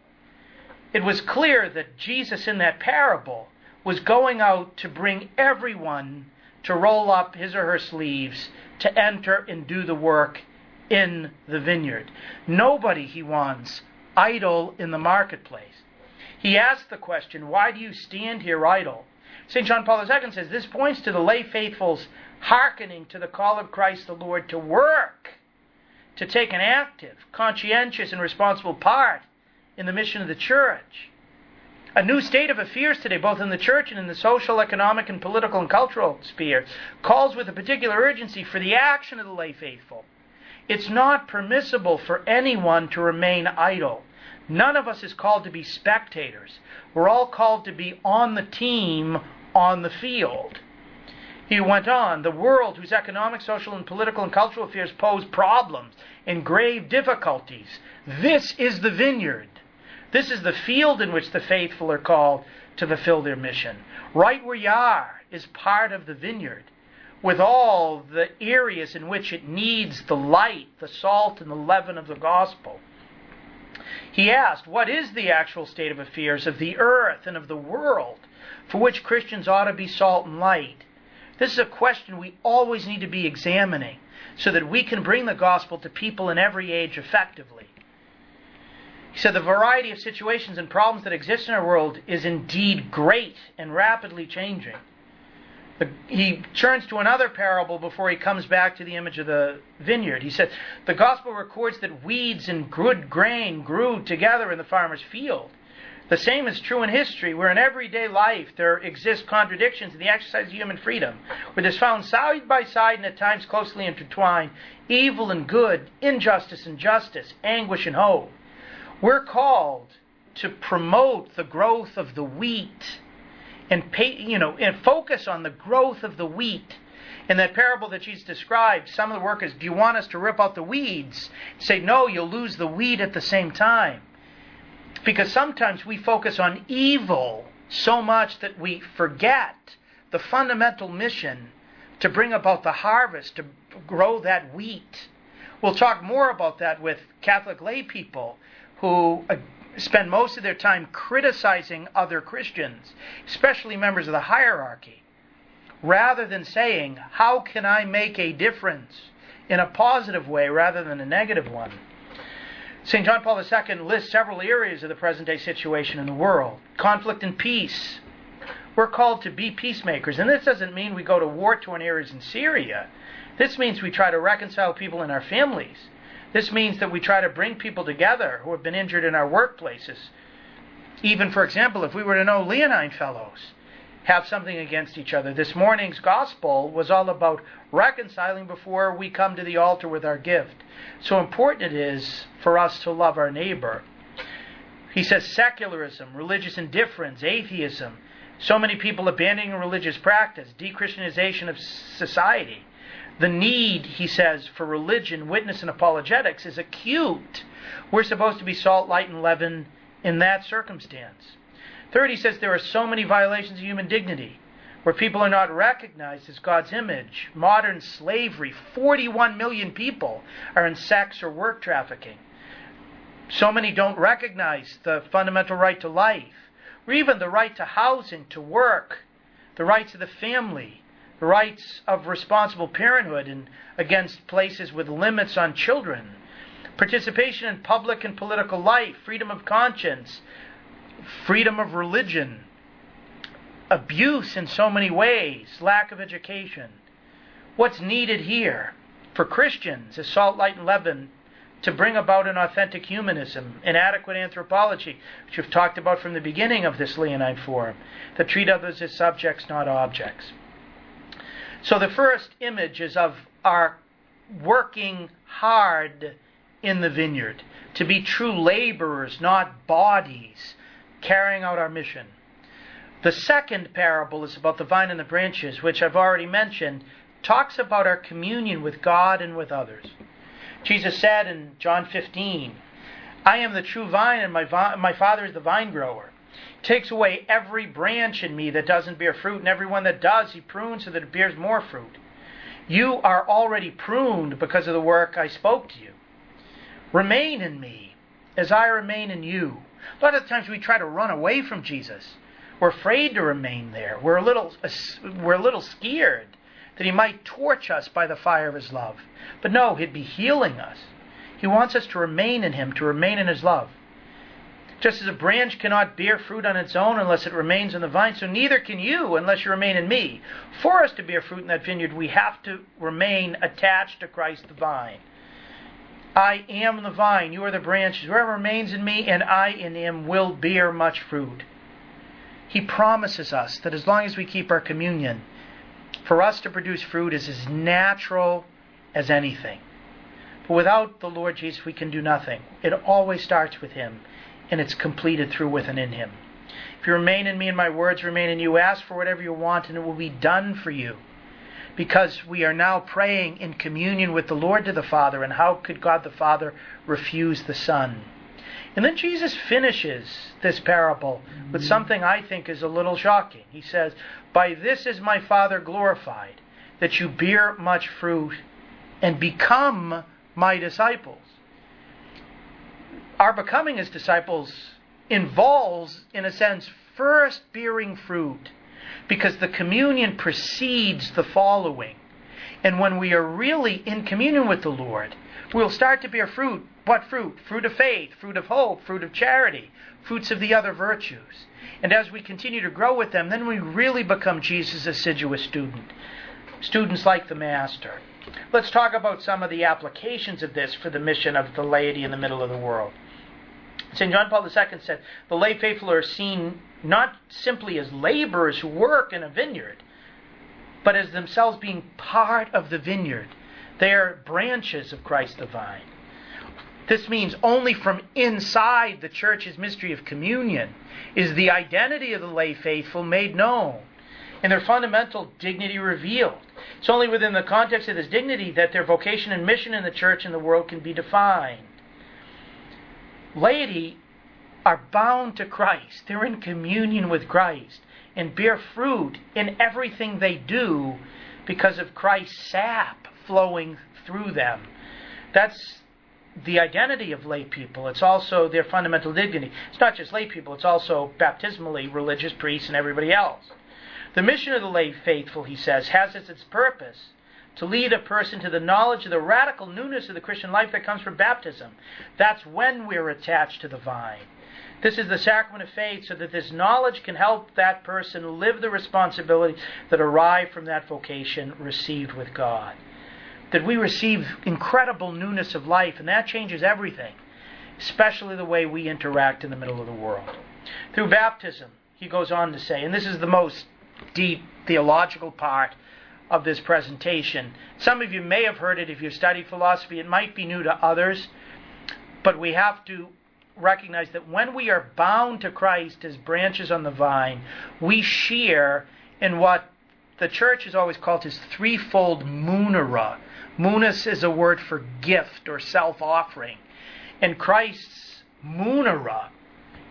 It was clear that Jesus in that parable was going out to bring everyone to roll up his or her sleeves, to enter and do the work in the vineyard. Nobody, he wants, idle in the marketplace. He asked the question, "Why do you stand here idle?" St. John Paul II says this points to the lay faithful's hearkening to the call of Christ the Lord to work, to take an active, conscientious, and responsible part in the mission of the church. A new state of affairs today, both in the church and in the social, economic, and political and cultural sphere, calls with a particular urgency for the action of the lay faithful. It's not permissible for anyone to remain idle. None of us is called to be spectators. We're all called to be on the team, on the field. He went on, "The world, whose economic, social, and political and cultural affairs pose problems and grave difficulties, this is the vineyard. This is the field in which the faithful are called to fulfill their mission. Right where you are is part of the vineyard, with all the areas in which it needs the light, the salt, and the leaven of the gospel." He asked, what is the actual state of affairs of the earth and of the world for which Christians ought to be salt and light? This is a question we always need to be examining so that we can bring the gospel to people in every age effectively. He said the variety of situations and problems that exist in our world is indeed great and rapidly changing. He turns to another parable before he comes back to the image of the vineyard. He said, the gospel records that weeds and good grain grew together in the farmer's field. The same is true in history, where in everyday life there exist contradictions in the exercise of human freedom, where there's found side by side and at times closely intertwined, evil and good, injustice and justice, anguish and hope. We're called to promote the growth of the wheat and focus on the growth of the wheat. In that parable that Jesus described, some of the workers, do you want us to rip out the weeds? Say, no, you'll lose the wheat at the same time. Because sometimes we focus on evil so much that we forget the fundamental mission to bring about the harvest, to grow that wheat. We'll talk more about that with Catholic lay people who spend most of their time criticizing other Christians, especially members of the hierarchy, rather than saying, how can I make a difference in a positive way rather than a negative one? St. John Paul II lists several areas of the present-day situation in the world. Conflict and peace. We're called to be peacemakers, and this doesn't mean we go to war-torn areas in Syria. This means we try to reconcile people in our families. This means that we try to bring people together who have been injured in our workplaces. Even, for example, if we were to know Leonine fellows have something against each other. This morning's gospel was all about reconciling before we come to the altar with our gift. So important it is for us to love our neighbor. He says secularism, religious indifference, atheism, so many people abandoning religious practice, de-Christianization of society. The need, he says, for religion, witness, and apologetics is acute. We're supposed to be salt, light, and leaven in that circumstance. Third, he says there are so many violations of human dignity where people are not recognized as God's image. Modern slavery, 41 million people are in sex or work trafficking. So many don't recognize the fundamental right to life, or even the right to housing, to work, the rights of the family, the rights of responsible parenthood and against places with limits on children, participation in public and political life, freedom of conscience, freedom of religion, abuse in so many ways, lack of education. What's needed here for Christians is salt, light, and leaven to bring about an authentic humanism, an adequate anthropology, which we've talked about from the beginning of this Leonine Forum, that treat others as subjects, not objects. So the first image is of our working hard in the vineyard, to be true laborers, not bodies, carrying out our mission. The second parable is about the vine and the branches, which I've already mentioned, talks about our communion with God and with others. Jesus said in John 15, I am the true vine and my Father is the vine grower. He takes away every branch in me that doesn't bear fruit, and every one that does he prunes so that it bears more fruit. You are already pruned because of the work I spoke to you. Remain in me as I remain in you. A lot of times we try to run away from Jesus. We're afraid to remain there. We're a little scared that he might torch us by the fire of his love. But no, he'd be healing us. He wants us to remain in him, to remain in his love. Just as a branch cannot bear fruit on its own unless it remains in the vine, so neither can you unless you remain in me. For us to bear fruit in that vineyard, we have to remain attached to Christ the vine. I am the vine, you are the branches. Whoever remains in me and I in him will bear much fruit. He promises us that as long as we keep our communion, for us to produce fruit is as natural as anything. But without the Lord Jesus, we can do nothing. It always starts with him, and it's completed through with and in him. If you remain in me and my words remain in you, ask for whatever you want and it will be done for you. Because we are now praying in communion with the Lord to the Father, and how could God the Father refuse the Son? And then Jesus finishes this parable with something I think is a little shocking. He says, by this is my Father glorified, that you bear much fruit and become my disciples. Our becoming his disciples involves, in a sense, first bearing fruit, because the communion precedes the following. And when we are really in communion with the Lord, we'll start to bear fruit. What fruit? Fruit of faith, fruit of hope, fruit of charity, fruits of the other virtues. And as we continue to grow with them, then we really become Jesus' assiduous student. Students like the Master. Let's talk about some of the applications of this for the mission of the laity in the middle of the world. St. John Paul II said, the lay faithful are seen not simply as laborers who work in a vineyard, but as themselves being part of the vineyard. They are branches of Christ the vine. This means only from inside the church's mystery of communion is the identity of the lay faithful made known and their fundamental dignity revealed. It's only within the context of this dignity that their vocation and mission in the church and the world can be defined. Laity are bound to Christ. They're in communion with Christ and bear fruit in everything they do because of Christ's sap flowing through them. That's the identity of lay people. It's also their fundamental dignity. It's not just lay people, it's also baptismally religious priests and everybody else. The mission of the lay faithful, he says, has as its purpose to lead a person to the knowledge of the radical newness of the Christian life that comes from baptism. That's when we're attached to the vine. This is the sacrament of faith, so that this knowledge can help that person live the responsibility that arrive from that vocation received with God. That we receive incredible newness of life, and that changes everything, especially the way we interact in the middle of the world. Through baptism, he goes on to say, and this is the most deep theological part of this presentation. Some of you may have heard it if you've studied philosophy. It might be new to others, but we have to recognize that when we are bound to Christ as branches on the vine, we share in what the church has always called his threefold munera. Munas is a word for gift or self-offering. And Christ's munera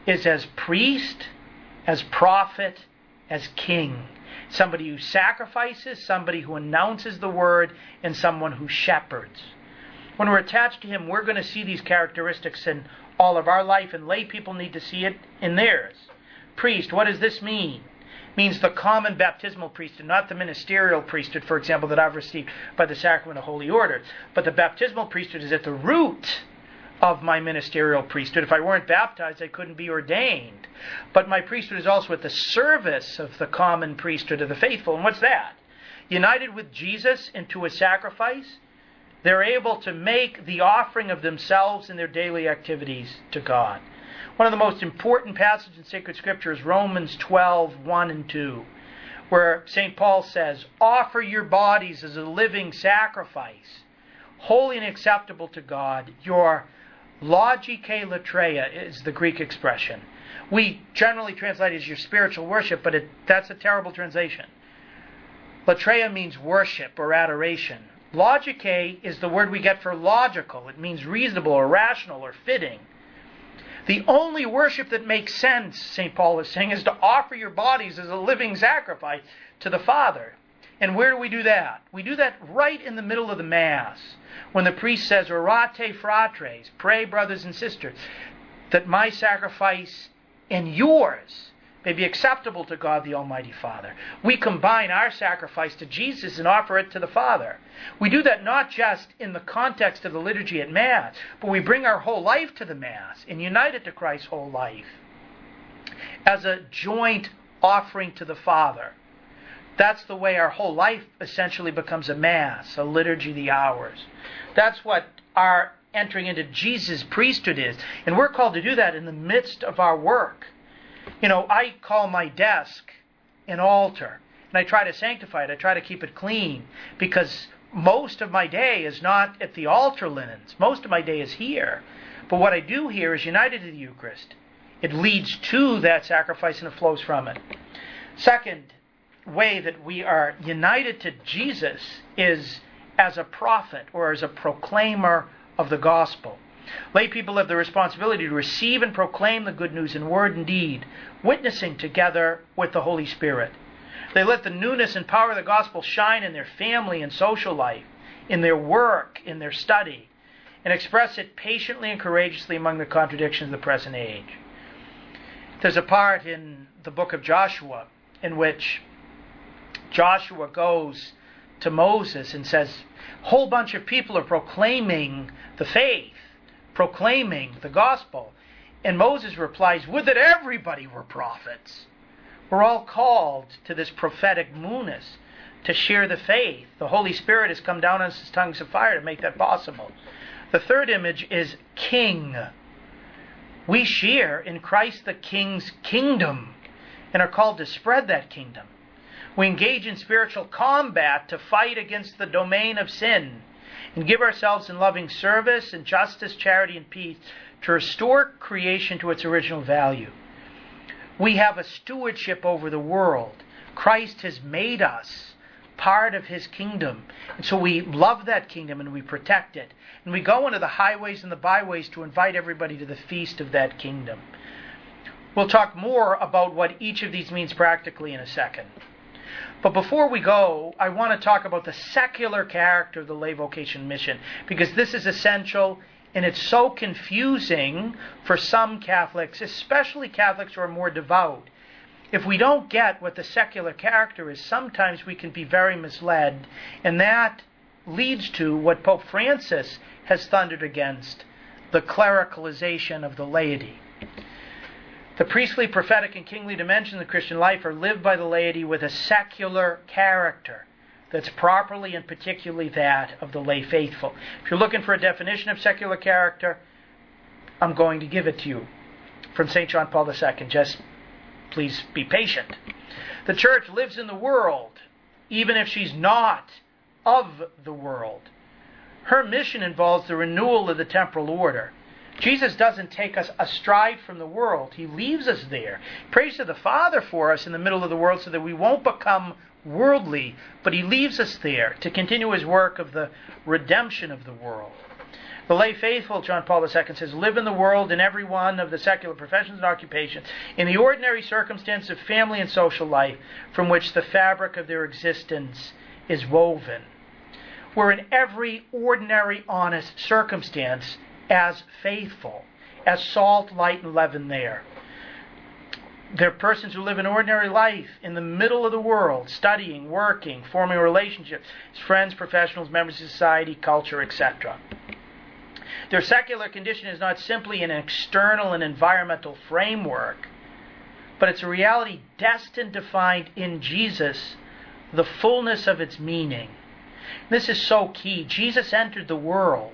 is as priest, as prophet, as king. Somebody who sacrifices, somebody who announces the word, and someone who shepherds. When we're attached to him, we're going to see these characteristics in all of our life, and lay people need to see it in theirs. Priest, what does this mean? It means the common baptismal priesthood, not the ministerial priesthood, for example, that I've received by the sacrament of holy order. But the baptismal priesthood is at the root of my ministerial priesthood. If I weren't baptized, I couldn't be ordained. But my priesthood is also at the service of the common priesthood of the faithful. And what's that? United with Jesus into a sacrifice, they're able to make the offering of themselves in their daily activities to God. One of the most important passages in sacred scripture is Romans 12, 1 and 2, where St. Paul says, offer your bodies as a living sacrifice, holy and acceptable to God. Your logike latreia is the Greek expression. We generally translate it as your spiritual worship, but that's a terrible translation. Latreia means worship or adoration. Logike is the word we get for logical. It means reasonable or rational or fitting. The only worship that makes sense, St. Paul is saying, is to offer your bodies as a living sacrifice to the Father. And where do we do that? We do that right in the middle of the Mass, when the priest says, Orate fratres, pray brothers and sisters, that my sacrifice and yours may be acceptable to God the Almighty Father. We combine our sacrifice to Jesus and offer it to the Father. We do that not just in the context of the liturgy at Mass, but we bring our whole life to the Mass and unite it to Christ's whole life as a joint offering to the Father. That's the way our whole life essentially becomes a Mass, a liturgy of the hours. That's what our entering into Jesus' priesthood is. And we're called to do that in the midst of our work. I call my desk an altar, and I try to sanctify it. I try to keep it clean, because most of my day is not at the altar linens. Most of my day is here. But what I do here is united to the Eucharist. It leads to that sacrifice, and it flows from it. Second way that we are united to Jesus is as a prophet or as a proclaimer of the gospel. Lay people have the responsibility to receive and proclaim the good news in word and deed, witnessing together with the Holy Spirit. They let the newness and power of the gospel shine in their family and social life, in their work, in their study, and express it patiently and courageously among the contradictions of the present age. There's a part in the book of Joshua in which Joshua goes to Moses and says, a whole bunch of people are proclaiming the faith, proclaiming the gospel. And Moses replies, would that everybody were prophets. We're all called to this prophetic newness, to share the faith. The Holy Spirit has come down on us as tongues of fire to make that possible. The third image is king. We share in Christ the King's kingdom and are called to spread that kingdom. We engage in spiritual combat to fight against the domain of sin and give ourselves in loving service and justice, charity, and peace to restore creation to its original value. We have a stewardship over the world. Christ has made us part of his kingdom. And so we love that kingdom and we protect it. And we go into the highways and the byways to invite everybody to the feast of that kingdom. We'll talk more about what each of these means practically in a second. But before we go, I want to talk about the secular character of the lay vocation mission, because this is essential, and it's so confusing for some Catholics, especially Catholics who are more devout. If we don't get what the secular character is, sometimes we can be very misled, and that leads to what Pope Francis has thundered against, the clericalization of the laity. The priestly, prophetic, and kingly dimensions of the Christian life are lived by the laity with a secular character that's properly and particularly that of the lay faithful. If you're looking for a definition of secular character, I'm going to give it to you from St. John Paul II. Just please be patient. The Church lives in the world, even if she's not of the world. Her mission involves the renewal of the temporal order. Jesus doesn't take us astride from the world. He leaves us there. He prays to the Father for us in the middle of the world so that we won't become worldly, but he leaves us there to continue his work of the redemption of the world. The lay faithful, John Paul II says, live in the world in every one of the secular professions and occupations, in the ordinary circumstances of family and social life from which the fabric of their existence is woven. We're in every ordinary, honest circumstance as faithful, as salt, light, and leaven there. They're persons who live an ordinary life in the middle of the world, studying, working, forming relationships, as friends, professionals, members of society, culture, etc. Their secular condition is not simply an external and environmental framework, but it's a reality destined to find in Jesus the fullness of its meaning. This is so key. Jesus entered the world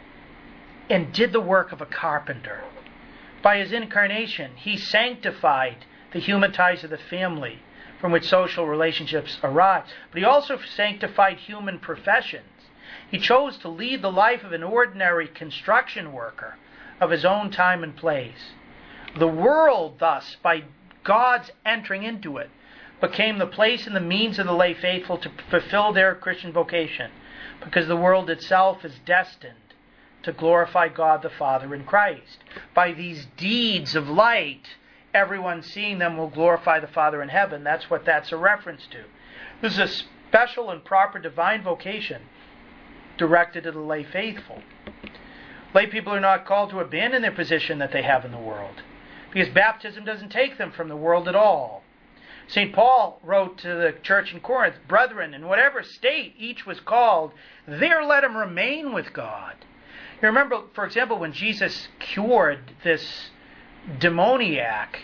and did the work of a carpenter. By his incarnation, he sanctified the human ties of the family from which social relationships arise. But he also sanctified human professions. He chose to lead the life of an ordinary construction worker of his own time and place. The world, thus, by God's entering into it, became the place and the means of the lay faithful to fulfill their Christian vocation, because the world itself is destined to glorify God the Father in Christ. By these deeds of light, everyone seeing them will glorify the Father in heaven. That's what that's a reference to. This is a special and proper divine vocation directed to the lay faithful. Lay people are not called to abandon their position that they have in the world, because baptism doesn't take them from the world at all. St. Paul wrote to the church in Corinth, brethren, in whatever state each was called, there let him remain with God. You remember, for example, when Jesus cured this demoniac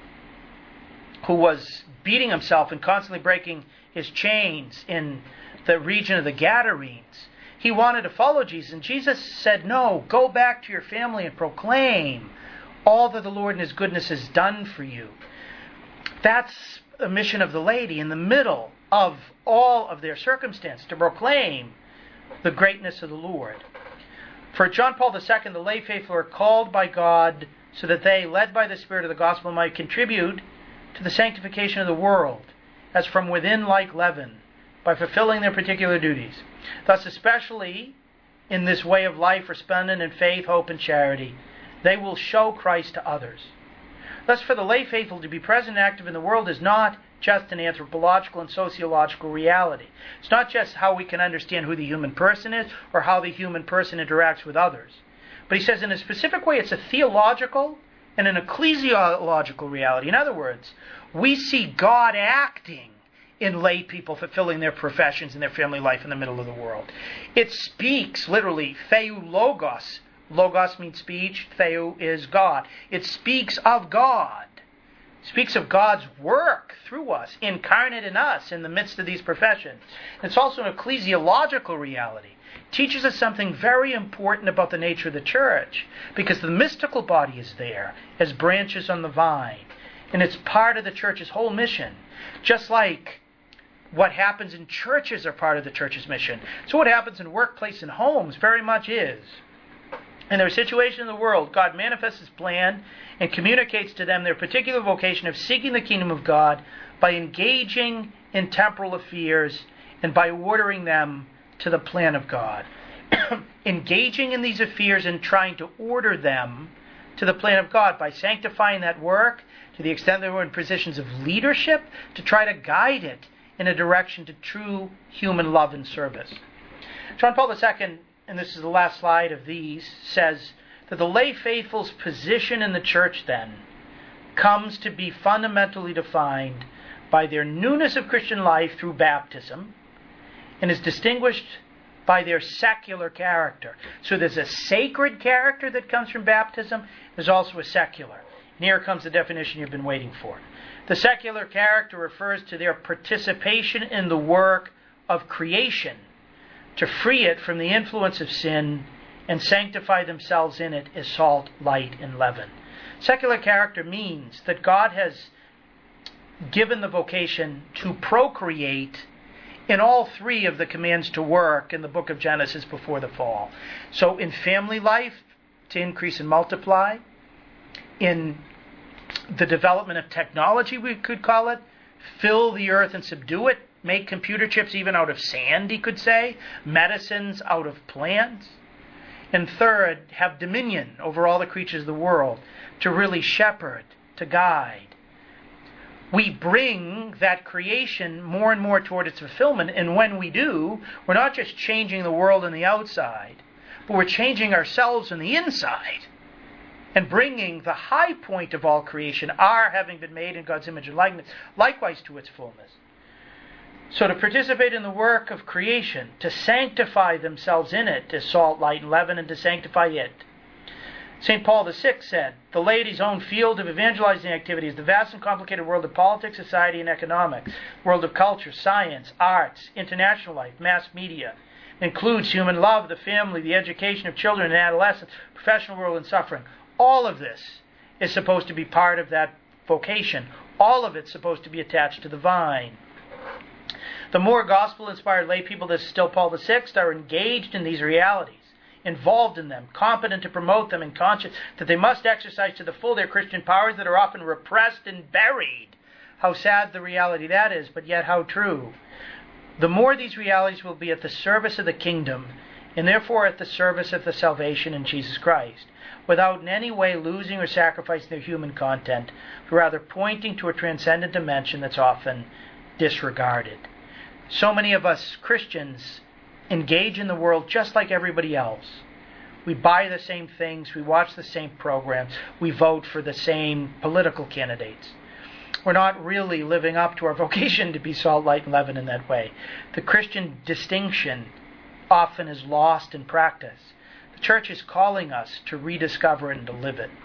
who was beating himself and constantly breaking his chains in the region of the Gadarenes. He wanted to follow Jesus, and Jesus said, no, go back to your family and proclaim all that the Lord in his goodness has done for you. That's a mission of the laity in the middle of all of their circumstance, to proclaim the greatness of the Lord. For John Paul II, the lay faithful are called by God so that they, led by the Spirit of the gospel, might contribute to the sanctification of the world, as from within like leaven, by fulfilling their particular duties. Thus, especially in this way of life resplendent in faith, hope, and charity, they will show Christ to others. Thus, for the lay faithful to be present and active in the world is not just an anthropological and sociological reality. It's not just how we can understand who the human person is or how the human person interacts with others. But he says in a specific way it's a theological and an ecclesiological reality. In other words, we see God acting in lay people fulfilling their professions and their family life in the middle of the world. It speaks, literally, theou logos. Logos means speech, theou is God. It speaks of God. It speaks of God's work through us, incarnate in us in the midst of these professions. It's also an ecclesiological reality. It teaches us something very important about the nature of the church, because the mystical body is there as branches on the vine, and it's part of the church's whole mission, just like what happens in churches are part of the church's mission. So what happens in workplace and homes very much is. In their situation in the world, God manifests His plan and communicates to them their particular vocation of seeking the kingdom of God by engaging in temporal affairs and by ordering them to the plan of God. Engaging in these affairs and trying to order them to the plan of God by sanctifying that work to the extent that we're in positions of leadership to try to guide it in a direction to true human love and service. John Paul II, and this is the last slide of these, says that the lay faithful's position in the church then comes to be fundamentally defined by their newness of Christian life through baptism and is distinguished by their secular character. So there's a sacred character that comes from baptism. There's also a secular. And here comes the definition you've been waiting for. The secular character refers to their participation in the work of creation to free it from the influence of sin and sanctify themselves in it as salt, light, and leaven. Secular character means that God has given the vocation to procreate in all three of the commands to work in the book of Genesis before the fall. So in family life, to increase and multiply. In the development of technology, we could call it, fill the earth and subdue it, make computer chips even out of sand, he could say, medicines out of plants. And third, have dominion over all the creatures of the world, to really shepherd, to guide. We bring that creation more and more toward its fulfillment, and when we do, we're not just changing the world on the outside, but we're changing ourselves on the inside and bringing the high point of all creation, our having been made in God's image and likeness, likewise to its fullness. So to participate in the work of creation, to sanctify themselves in it is salt, light, and leaven, and to sanctify it. St. Paul VI said, the laity's own field of evangelizing activity is the vast and complicated world of politics, society, and economics, world of culture, science, arts, international life, mass media. It includes human love, the family, the education of children and adolescents, professional world, and suffering. All of this is supposed to be part of that vocation. All of it's supposed to be attached to the vine. The more gospel-inspired lay people, this is still Paul VI, are engaged in these realities, involved in them, competent to promote them, and conscious that they must exercise to the full their Christian powers that are often repressed and buried. How sad the reality that is, but yet how true. The more these realities will be at the service of the kingdom, and therefore at the service of the salvation in Jesus Christ, without in any way losing or sacrificing their human content, but rather pointing to a transcendent dimension that's often disregarded. So many of us Christians engage in the world just like everybody else. We buy the same things, we watch the same programs, we vote for the same political candidates. We're not really living up to our vocation to be salt, light, and leaven in that way. The Christian distinction often is lost in practice. The church is calling us to rediscover it and to live it.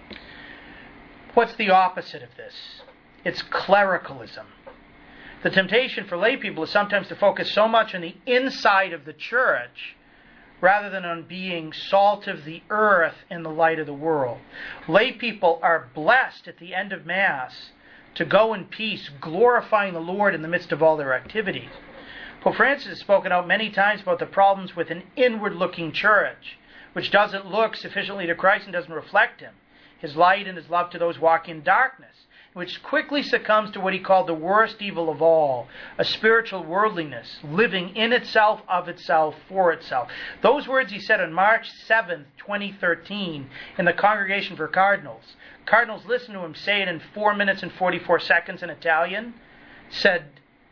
What's the opposite of this? It's clericalism. The temptation for lay people is sometimes to focus so much on the inside of the church rather than on being salt of the earth and the light of the world. Lay people are blessed at the end of Mass to go in peace, glorifying the Lord in the midst of all their activities. Pope Francis has spoken out many times about the problems with an inward-looking church, which doesn't look sufficiently to Christ and doesn't reflect Him, His light and His love to those walking in darkness, which quickly succumbs to what he called the worst evil of all, a spiritual worldliness, living in itself, of itself, for itself. Those words he said on March 7th, 2013, in the Congregation for Cardinals. Cardinals listened to him say it in 4 minutes and 44 seconds in Italian, said,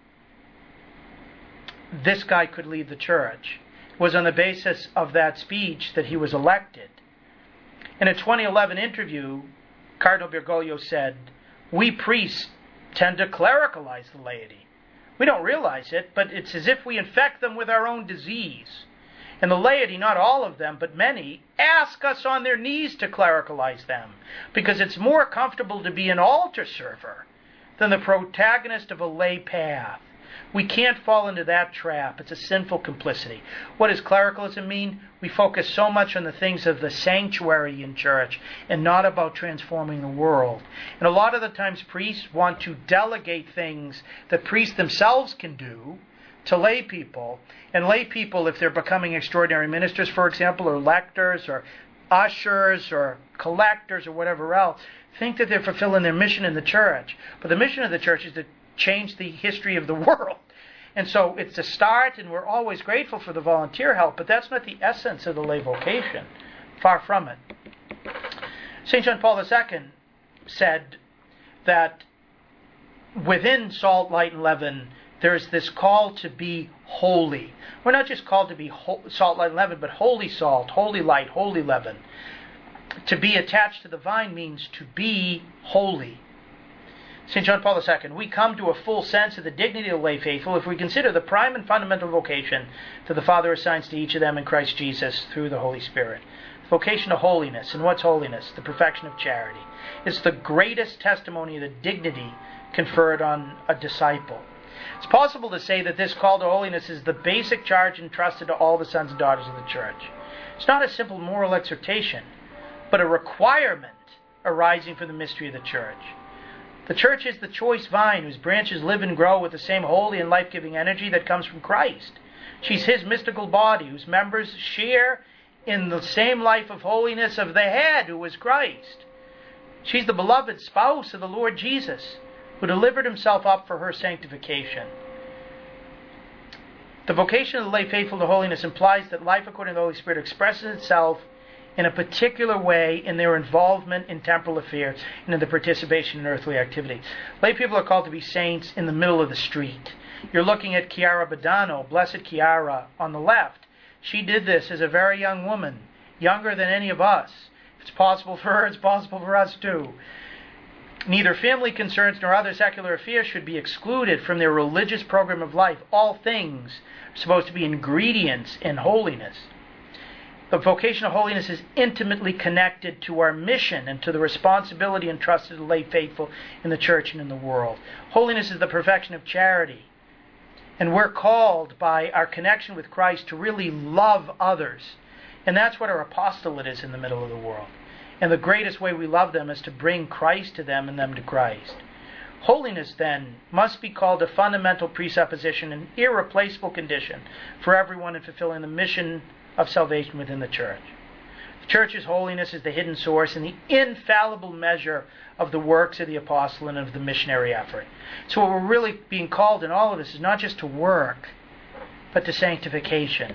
this guy could lead the church. It was on the basis of that speech that he was elected. In a 2011 interview, Cardinal Bergoglio said, we priests tend to clericalize the laity. We don't realize it, but it's as if we infect them with our own disease. And the laity, not all of them, but many, ask us on their knees to clericalize them, because it's more comfortable to be an altar server than the protagonist of a lay path. We can't fall into that trap. It's a sinful complicity. What does clericalism mean? We focus so much on the things of the sanctuary in church and not about transforming the world. And a lot of the times priests want to delegate things that priests themselves can do to lay people. And lay people, if they're becoming extraordinary ministers, for example, or lectors, or ushers, or collectors, or whatever else, think that they're fulfilling their mission in the church. But the mission of the church is to change the history of the world. And so it's a start, and we're always grateful for the volunteer help, but that's not the essence of the lay vocation. Far from it. St. John Paul II said that within salt, light, and leaven, there's this call to be holy. We're not just called to be salt, light, and leaven, but holy salt, holy light, holy leaven. To be attached to the vine means to be holy. St. John Paul II, we come to a full sense of the dignity of the lay faithful if we consider the prime and fundamental vocation that the Father assigns to each of them in Christ Jesus through the Holy Spirit. The vocation of holiness. And what's holiness? The perfection of charity. It's the greatest testimony of the dignity conferred on a disciple. It's possible to say that this call to holiness is the basic charge entrusted to all the sons and daughters of the church. It's not a simple moral exhortation, but a requirement arising from the mystery of the church. The church is the choice vine whose branches live and grow with the same holy and life-giving energy that comes from Christ. She's His mystical body whose members share in the same life of holiness of the head who is Christ. She's the beloved spouse of the Lord Jesus who delivered Himself up for her sanctification. The vocation of the lay faithful to holiness implies that life according to the Holy Spirit expresses itself in a particular way in their involvement in temporal affairs and in the participation in earthly activity. Lay people are called to be saints in the middle of the street. You're looking at Chiara Badano, Blessed Chiara, on the left. She did this as a very young woman, younger than any of us. If it's possible for her, it's possible for us too. Neither family concerns nor other secular affairs should be excluded from their religious program of life. All things are supposed to be ingredients in holiness. The vocation of holiness is intimately connected to our mission and to the responsibility entrusted to the lay faithful in the church and in the world. Holiness is the perfection of charity. And we're called by our connection with Christ to really love others. And that's what our apostolate is in the middle of the world. And the greatest way we love them is to bring Christ to them and them to Christ. Holiness, then, must be called a fundamental presupposition, an irreplaceable condition for everyone in fulfilling the mission of salvation within the church. The church's holiness is the hidden source and the infallible measure of the works of the apostle and of the missionary effort. So what we're really being called in all of this is not just to work, but to sanctification.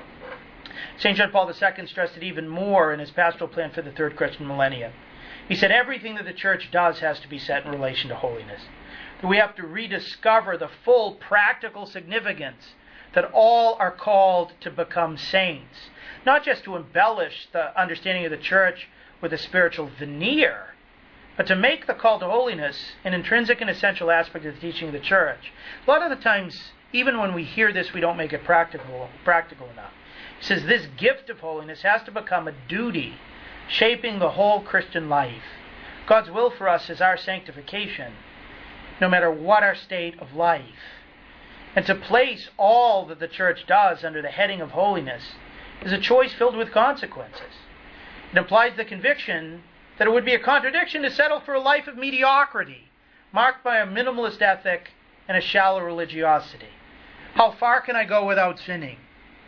St. John Paul II stressed it even more in his pastoral plan for the third Christian millennium. He said everything that the church does has to be set in relation to holiness. That we have to rediscover the full practical significance that all are called to become saints. Not just to embellish the understanding of the church with a spiritual veneer, but to make the call to holiness an intrinsic and essential aspect of the teaching of the church. A lot of the times, even when we hear this, we don't make it practical enough. He says this gift of holiness has to become a duty, shaping the whole Christian life. God's will for us is our sanctification, no matter what our state of life. And to place all that the church does under the heading of holiness is a choice filled with consequences. It implies the conviction that it would be a contradiction to settle for a life of mediocrity, marked by a minimalist ethic and a shallow religiosity. How far can I go without sinning?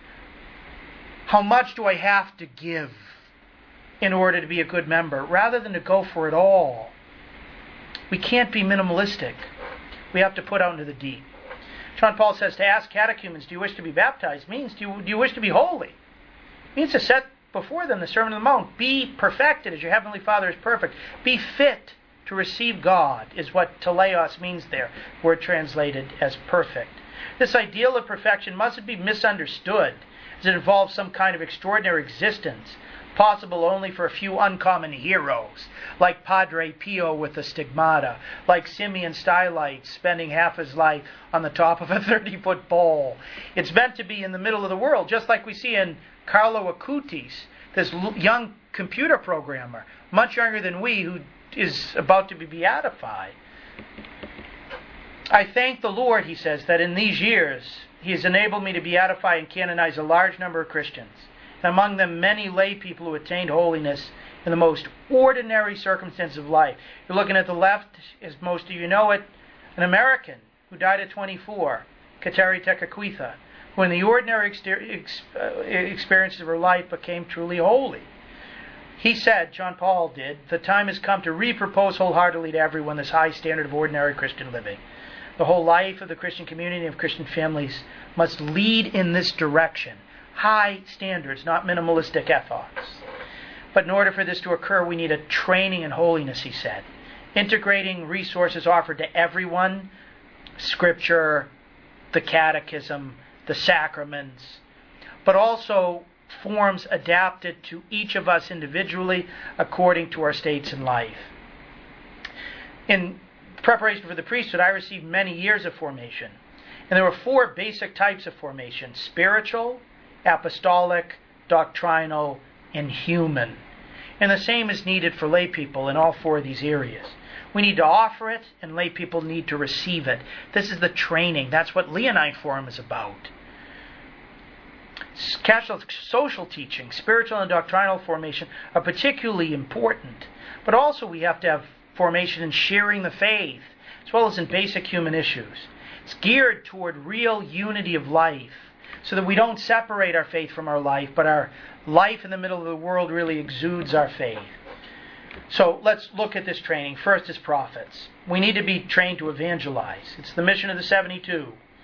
How much do I have to give in order to be a good member, rather than to go for it all? We can't be minimalistic. We have to put out into the deep. John Paul says to ask catechumens, do you wish to be baptized? Means, do you wish to be holy? It means to set before them the Sermon on the Mount. Be perfected as your heavenly Father is perfect. Be fit to receive God is what teleios means there, word translated as perfect. This ideal of perfection mustn't be misunderstood, as it involves some kind of extraordinary existence, possible only for a few uncommon heroes, like Padre Pio with the stigmata, like Simeon Stylites spending half his life on the top of a 30-foot pole. It's meant to be in the middle of the world, just like we see in Carlo Acutis, this young computer programmer, much younger than we, who is about to be beatified. I thank the Lord, he says, that in these years he has enabled me to beatify and canonize a large number of Christians, and among them many lay people who attained holiness in the most ordinary circumstances of life. You're looking at the left, as most of you know it, an American who died at 24, Kateri Tekakwitha, who in the ordinary experiences of her life became truly holy. He said, John Paul did, the time has come to repropose wholeheartedly to everyone this high standard of ordinary Christian living. The whole life of the Christian community of Christian families must lead in this direction. High standards, not minimalistic ethos. But in order for this to occur, we need a training in holiness, he said. Integrating resources offered to everyone, Scripture, the Catechism, the sacraments, but also forms adapted to each of us individually according to our states in life. In preparation for the priesthood, I received many years of formation. And there were 4 basic types of formation: spiritual, apostolic, doctrinal, and human. And the same is needed for lay people in all 4 of these areas. We need to offer it, and lay people need to receive it. This is the training. That's what Leonine Forum is about. Catholic social teaching, spiritual and doctrinal formation are particularly important. But also we have to have formation in sharing the faith, as well as in basic human issues. It's geared toward real unity of life, so that we don't separate our faith from our life, but our life in the middle of the world really exudes our faith. So let's look at this training. First is prophets. We need to be trained to evangelize. It's the mission of the 72.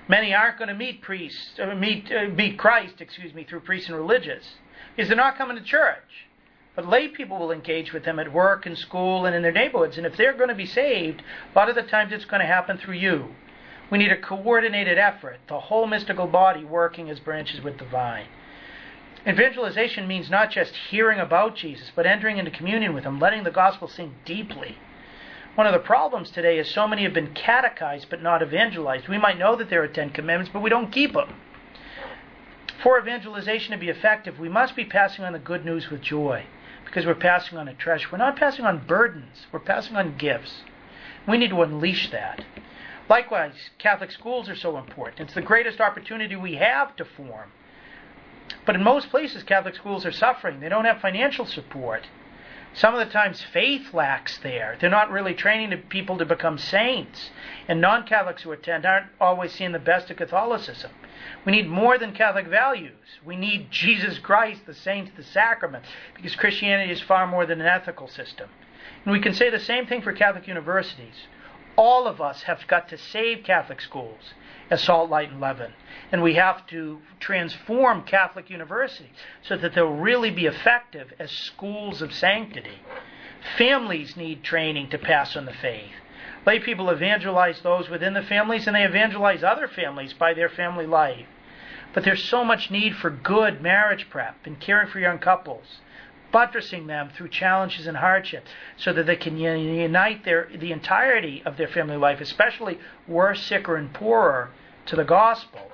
Many aren't going to meet Christ, through priests and religious, because they're not coming to church. But lay people will engage with them at work and school and in their neighborhoods. And if they're going to be saved, a lot of the times it's going to happen through you. We need a coordinated effort, the whole mystical body working as branches with the vine. Evangelization means not just hearing about Jesus, but entering into communion with Him, letting the gospel sink deeply. One of the problems today is so many have been catechized but not evangelized. We might know that there are 10 commandments, but we don't keep them. For evangelization to be effective, we must be passing on the good news with joy, because we're passing on a treasure. We're not passing on burdens. We're passing on gifts. We need to unleash that. Likewise, Catholic schools are so important. It's the greatest opportunity we have to form. But in most places, Catholic schools are suffering. They don't have financial support. Some of the times, faith lacks there. They're not really training people to become saints. And non-Catholics who attend aren't always seeing the best of Catholicism. We need more than Catholic values. We need Jesus Christ, the saints, the sacraments, because Christianity is far more than an ethical system. And we can say the same thing for Catholic universities. All of us have got to save Catholic schools as salt, light, and leaven. And we have to transform Catholic universities so that they'll really be effective as schools of sanctity. Families need training to pass on the faith. Lay people evangelize those within the families, and they evangelize other families by their family life. But there's so much need for good marriage prep and caring for young couples, buttressing them through challenges and hardships so that they can unite the entirety of their family life, especially worse, sicker, and poorer, to the gospel.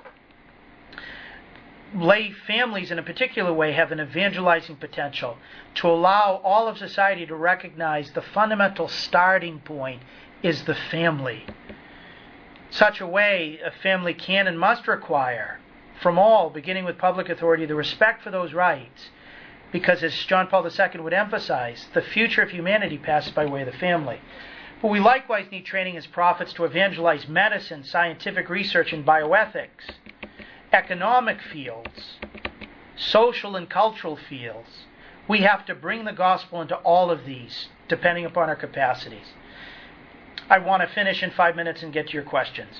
Lay families in a particular way have an evangelizing potential to allow all of society to recognize the fundamental starting point is the family. Such a way a family can and must require from all, beginning with public authority, the respect for those rights. Because as John Paul II would emphasize, the future of humanity passes by way of the family. But we likewise need training as prophets to evangelize medicine, scientific research, and bioethics, economic fields, social and cultural fields. We have to bring the gospel into all of these, depending upon our capacities. I want to finish in 5 minutes and get to your questions.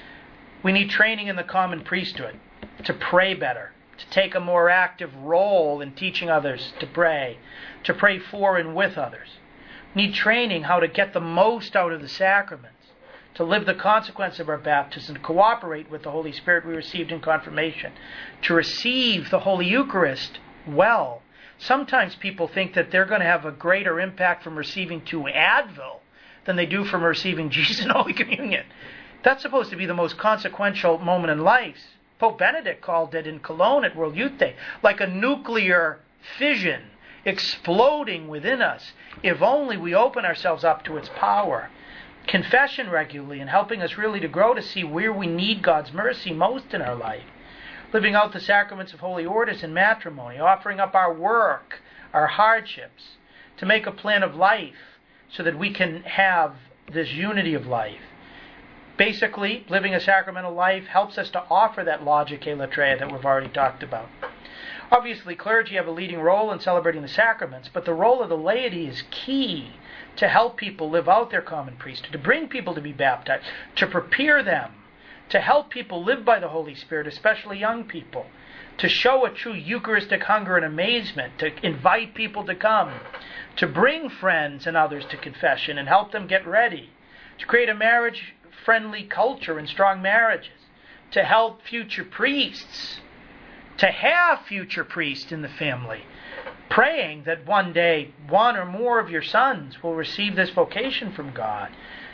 We need training in the common priesthood to pray better, to take a more active role in teaching others to pray for and with others. We need training how to get the most out of the sacraments, to live the consequence of our baptism, to cooperate with the Holy Spirit we received in confirmation, to receive the Holy Eucharist well. Sometimes people think that they're going to have a greater impact from receiving 2 Advil than they do from receiving Jesus in Holy Communion. That's supposed to be the most consequential moment in life. Pope Benedict called it in Cologne at World Youth Day, like a nuclear fission exploding within us, if only we open ourselves up to its power. Confession regularly and helping us really to grow to see where we need God's mercy most in our life. Living out the sacraments of holy orders and matrimony, offering up our work, our hardships, to make a plan of life so that we can have this unity of life. Basically, living a sacramental life helps us to offer that Logicae Latreia that we've already talked about. Obviously, clergy have a leading role in celebrating the sacraments, but the role of the laity is key to help people live out their common priesthood, to bring people to be baptized, to prepare them, to help people live by the Holy Spirit, especially young people, to show a true Eucharistic hunger and amazement, to invite people to come, to bring friends and others to confession and help them get ready, to create a marriage-friendly culture and strong marriages, to help future priests, to have future priests in the family, praying that one day one or more of your sons will receive this vocation from God.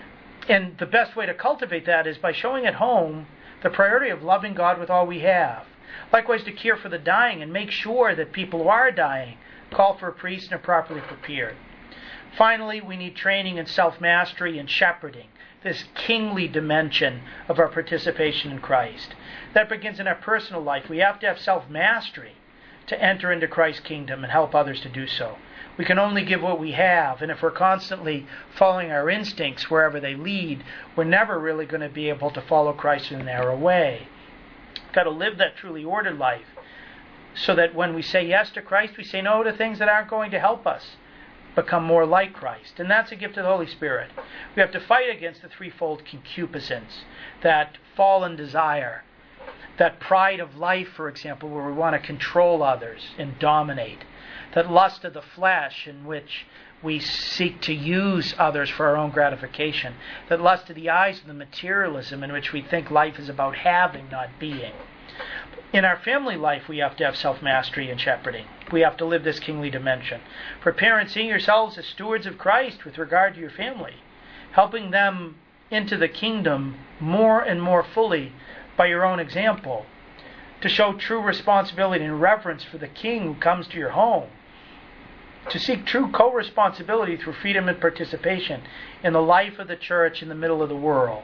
And the best way to cultivate that is by showing at home the priority of loving God with all we have. Likewise, to care for the dying and make sure that people who are dying call for a priest and are properly prepared. Finally, we need training in self-mastery and shepherding, this kingly dimension of our participation in Christ. That begins in our personal life. We have to have self-mastery to enter into Christ's kingdom and help others to do so. We can only give what we have, and if we're constantly following our instincts wherever they lead, we're never really going to be able to follow Christ in a narrow way. We've got to live that truly ordered life so that when we say yes to Christ, we say no to things that aren't going to help us. become more like Christ. And that's a gift of the Holy Spirit. We have to fight against the threefold concupiscence, that fallen desire, that pride of life, for example, where we want to control others and dominate, that lust of the flesh in which we seek to use others for our own gratification, that lust of the eyes of the materialism in which we think life is about having, not being. In our family life, we have to have self-mastery and shepherding. We have to live this kingly dimension. For parents, seeing yourselves as stewards of Christ with regard to your family, helping them into the kingdom more and more fully by your own example, to show true responsibility and reverence for the King who comes to your home, to seek true co-responsibility through freedom and participation in the life of the church in the middle of the world.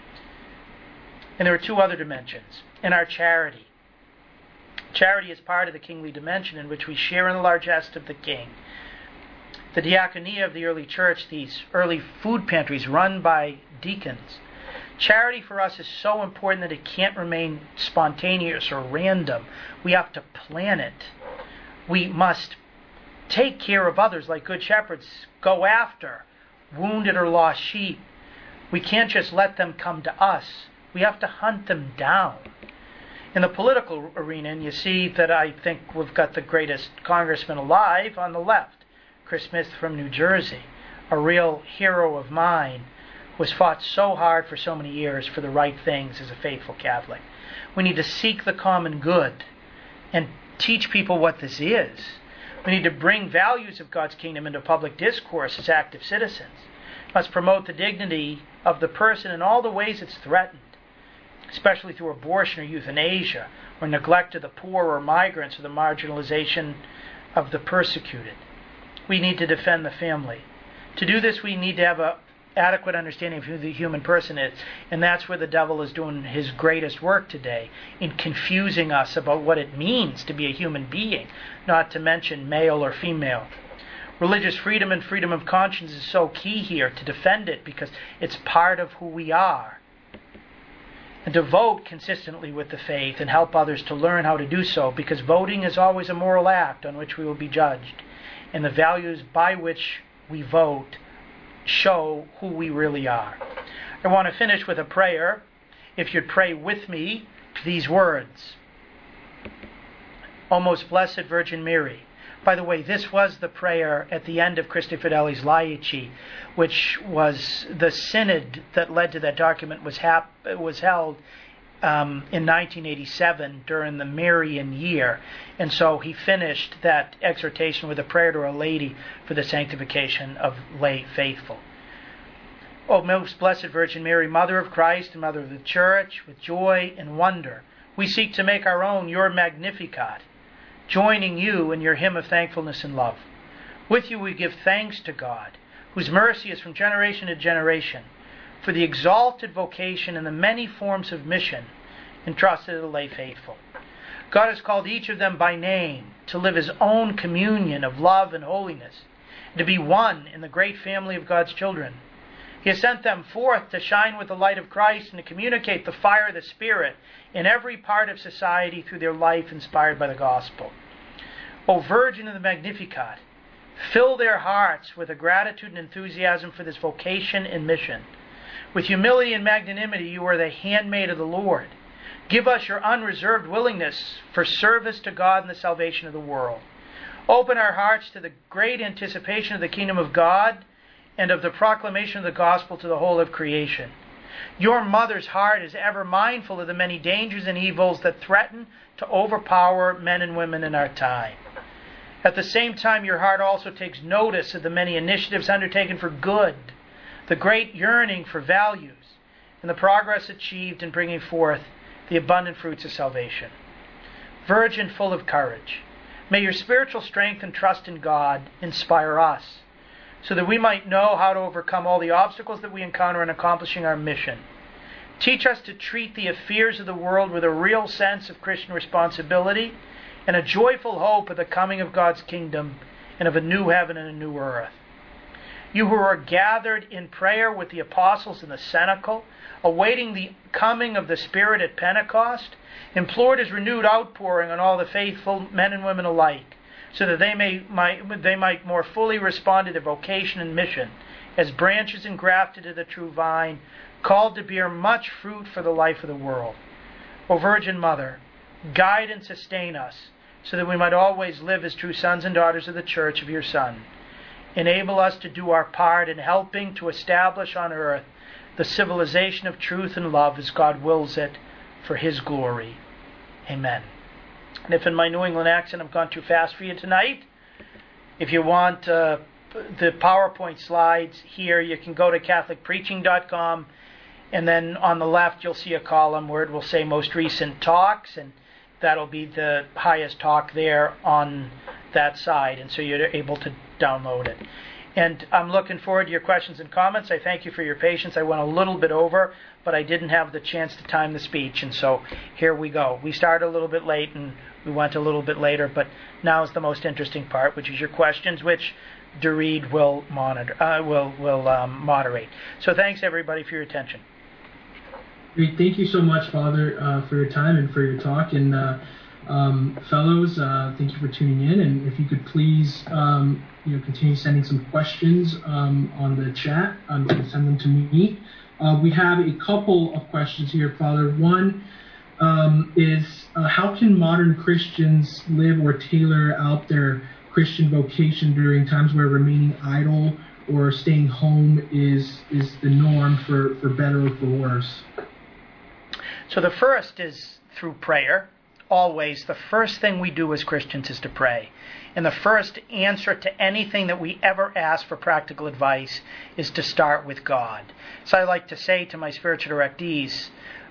And there are two other dimensions. In our charity. Charity is part of the kingly dimension in which we share in the largesse of the King. The diaconia of the early church, these early food pantries run by deacons. Charity for us is so important that it can't remain spontaneous or random. We have to plan it. We must take care of others like good shepherds, go after wounded or lost sheep. We can't just let them come to us. We have to hunt them down. In the political arena, and you see that I think we've got the greatest congressman alive on the left, Chris Smith from New Jersey, a real hero of mine, who has fought so hard for so many years for the right things as a faithful Catholic. We need to seek the common good and teach people what this is. We need to bring values of God's kingdom into public discourse as active citizens. We must promote the dignity of the person in all the ways it's threatened, especially through abortion or euthanasia, or neglect of the poor or migrants, or the marginalization of the persecuted. We need to defend the family. To do this, we need to have an adequate understanding of who the human person is, and that's where the devil is doing his greatest work today, in confusing us about what it means to be a human being, not to mention male or female. Religious freedom and freedom of conscience is so key here to defend it, because it's part of who we are. And to vote consistently with the faith and help others to learn how to do so, because voting is always a moral act on which we will be judged. And the values by which we vote show who we really are. I want to finish with a prayer. If you'd pray with me these words. O most blessed Virgin Mary. By the way, this was the prayer at the end of Christi Fidelis Laici, which was the synod that led to that document was held in 1987 during the Marian year. And so he finished that exhortation with a prayer to Our Lady for the sanctification of lay faithful. O most blessed Virgin Mary, Mother of Christ and Mother of the Church, with joy and wonder, we seek to make our own your Magnificat, joining you in your hymn of thankfulness and love. With you we give thanks to God, whose mercy is from generation to generation, for the exalted vocation and the many forms of mission entrusted to the lay faithful. God has called each of them by name to live his own communion of love and holiness, and to be one in the great family of God's children. He has sent them forth to shine with the light of Christ and to communicate the fire of the Spirit in every part of society through their life inspired by the gospel. O Virgin of the Magnificat, fill their hearts with a gratitude and enthusiasm for this vocation and mission. With humility and magnanimity, you are the handmaid of the Lord. Give us your unreserved willingness for service to God and the salvation of the world. Open our hearts to the great anticipation of the kingdom of God and of the proclamation of the gospel to the whole of creation. Your mother's heart is ever mindful of the many dangers and evils that threaten to overpower men and women in our time. At the same time, your heart also takes notice of the many initiatives undertaken for good, the great yearning for values, and the progress achieved in bringing forth the abundant fruits of salvation. Virgin full of courage, may your spiritual strength and trust in God inspire us, so that we might know how to overcome all the obstacles that we encounter in accomplishing our mission. Teach us to treat the affairs of the world with a real sense of Christian responsibility and a joyful hope of the coming of God's kingdom and of a new heaven and a new earth. You who are gathered in prayer with the apostles in the cenacle, awaiting the coming of the Spirit at Pentecost, implored his renewed outpouring on all the faithful men and women alike. so that they might more fully respond to their vocation and mission as branches engrafted to the true vine, called to bear much fruit for the life of the world. O Virgin Mother, guide and sustain us, so that we might always live as true sons and daughters of the Church of your Son. Enable us to do our part in helping to establish on earth the civilization of truth and love as God wills it for His glory. Amen. And if in my New England accent I've gone too fast for you tonight, if you want the PowerPoint slides here, you can go to CatholicPreaching.com, and then on the left you'll see a column where it will say most recent talks, and that'll be the highest talk there on that side, and so you're able to download it. And I'm looking forward to your questions and comments. I thank you for your patience. I went a little bit over, but I didn't have the chance to time the speech, and so here we go. We started a little bit late and we went a little bit later, but now is the most interesting part, which is your questions, which Doreed will moderate. So thanks everybody for your attention. Great. Thank you so much, Father, for your time and for your talk. And fellows, thank you for tuning in. And if you could please, continue sending some questions on the chat. You can send them to me. We have a couple of questions here, Father. One is how can modern Christians live or tailor out their Christian vocation during times where remaining idle or staying home is the norm for better or for worse? So the first is through prayer. Always, the first thing we do as Christians is to pray. And the first answer to anything that we ever ask for practical advice is to start with God. So I like to say to my spiritual directees,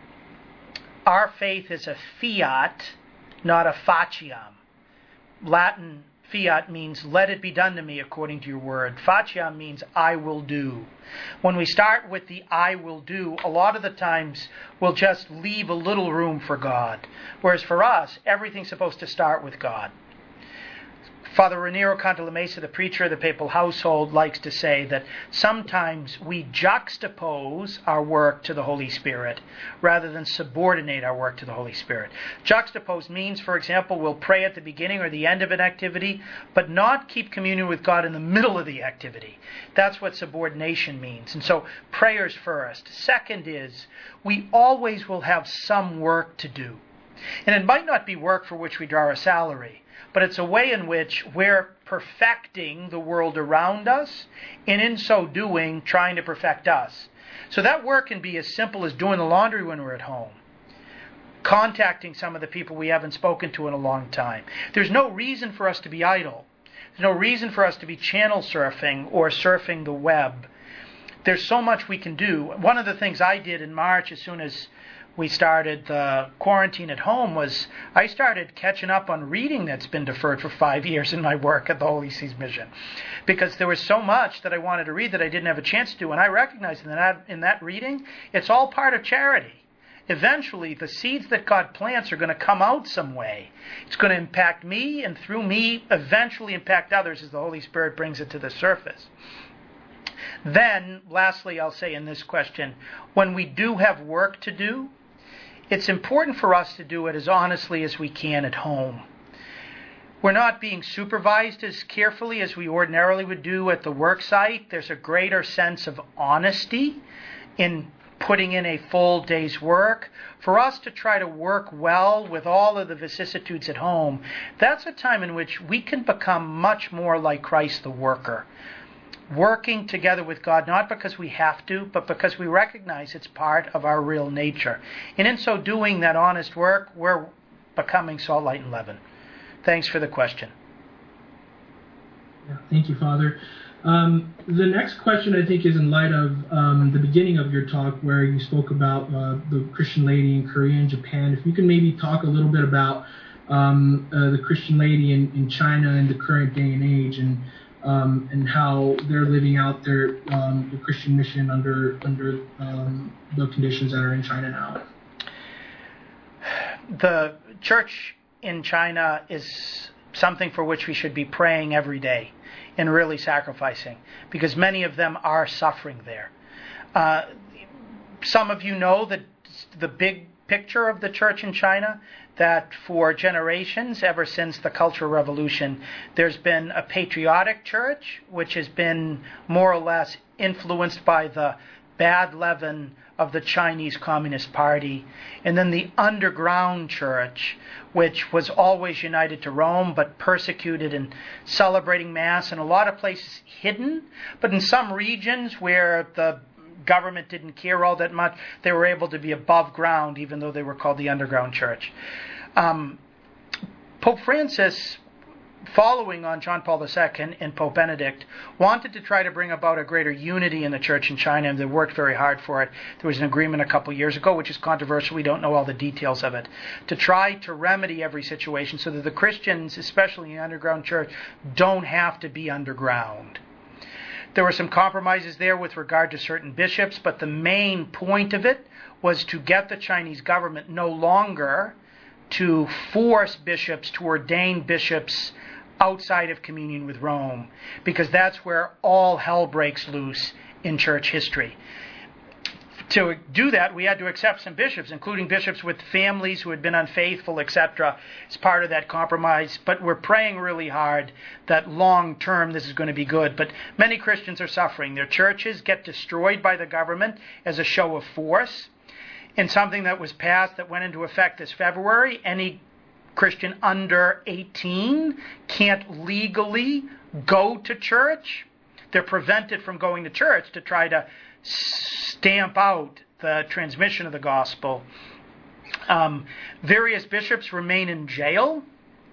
our faith is a fiat, not a faciam. Latin fiat means let it be done to me according to your word. Faciam means I will do. When we start with the I will do, a lot of the times we'll just leave a little room for God. Whereas for us, everything's supposed to start with God. Father Raniero Cantalamessa, the preacher of the papal household, likes to say that sometimes we juxtapose our work to the Holy Spirit rather than subordinate our work to the Holy Spirit. Juxtapose means, for example, we'll pray at the beginning or the end of an activity, but not keep communion with God in the middle of the activity. That's what subordination means. And so prayer's first. Second is, we always will have some work to do. And it might not be work for which we draw a salary, but it's a way in which we're perfecting the world around us, and in so doing, trying to perfect us. So that work can be as simple as doing the laundry when we're at home, contacting some of the people we haven't spoken to in a long time. There's no reason for us to be idle. There's no reason for us to be channel surfing or surfing the web. There's so much we can do. One of the things I did in March, as soon as we started the quarantine at home, was I started catching up on reading that's been deferred for 5 years in my work at the Holy Seas Mission, because there was so much that I wanted to read that I didn't have a chance to do, and I recognized in that reading, it's all part of charity. Eventually, the seeds that God plants are going to come out some way. It's going to impact me, and through me, eventually impact others as the Holy Spirit brings it to the surface. Then, lastly, I'll say in this question, when we do have work to do, it's important for us to do it as honestly as we can at home. We're not being supervised as carefully as we ordinarily would do at the work site. There's a greater sense of honesty in putting in a full day's work. For us to try to work well with all of the vicissitudes at home, that's a time in which we can become much more like Christ the worker. Working together with God, not because we have to, but because we recognize it's part of our real nature. And in so doing that honest work, we're becoming salt, light, and leaven. Thanks for the question. Yeah, thank you, Father. The next question, I think, is in light of the beginning of your talk where you spoke about the Christian lady in Korea and Japan. If you can maybe talk a little bit about the Christian lady in China in the current day and age, and how they're living out their the Christian mission under the conditions that are in China now. The church in China is something for which we should be praying every day and really sacrificing, because many of them are suffering there. Some of you know that the big picture of the church in China, that for generations, ever since the Cultural Revolution, there's been a patriotic church, which has been more or less influenced by the bad leaven of the Chinese Communist Party, and then the underground church, which was always united to Rome, but persecuted and celebrating Mass in a lot of places hidden, but in some regions where the government didn't care all that much, they were able to be above ground, even though they were called the underground church. Pope Francis, following on John Paul II and Pope Benedict, wanted to try to bring about a greater unity in the church in China, and they worked very hard for it. There was an agreement a couple years ago, which is controversial. We don't know all the details of it, to try to remedy every situation so that the Christians, especially in the underground church, don't have to be underground. There were some compromises there with regard to certain bishops, but the main point of it was to get the Chinese government no longer to force bishops to ordain bishops outside of communion with Rome, because that's where all hell breaks loose in church history. To do that, we had to accept some bishops, including bishops with families who had been unfaithful, etc., as part of that compromise. But we're praying really hard that long term this is going to be good. But many Christians are suffering. Their churches get destroyed by the government as a show of force. In something that was passed that went into effect this February, any Christian under 18 can't legally go to church. They're prevented from going to church to try to stamp out the transmission of the gospel. Various bishops remain in jail.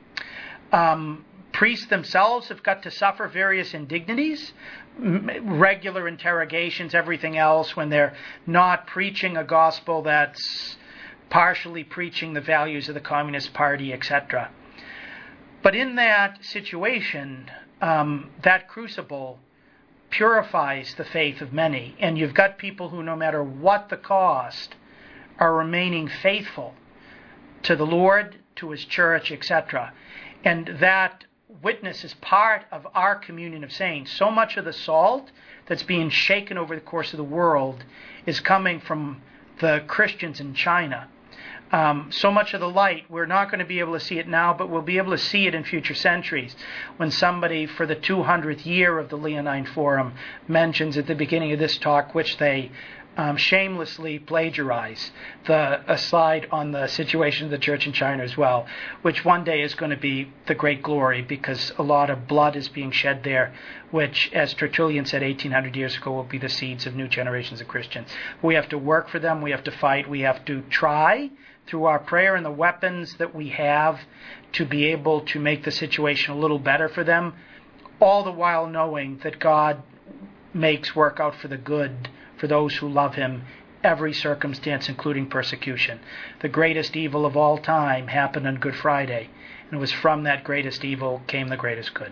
Priests themselves have got to suffer various indignities, regular interrogations, everything else, when they're not preaching a gospel that's partially preaching the values of the Communist Party, etc. But in that situation, that crucible purifies the faith of many, and you've got people who, no matter what the cost, are remaining faithful to the Lord, to His church, etc. And that witness is part of our communion of saints. So much of the salt that's being shaken over the course of the world is coming from the Christians in China. So much of the light, we're not going to be able to see it now, but we'll be able to see it in future centuries. When somebody, for the 200th year of the Leonine Forum, mentions at the beginning of this talk, which they shamelessly plagiarize, a slide on the situation of the church in China as well, which one day is going to be the great glory, because a lot of blood is being shed there, which, as Tertullian said 1800 years ago, will be the seeds of new generations of Christians. We have to work for them, we have to fight, we have to try through our prayer and the weapons that we have to be able to make the situation a little better for them, all the while knowing that God makes work out for the good for those who love Him, every circumstance, including persecution. The greatest evil of all time happened on Good Friday, and it was from that greatest evil came the greatest good.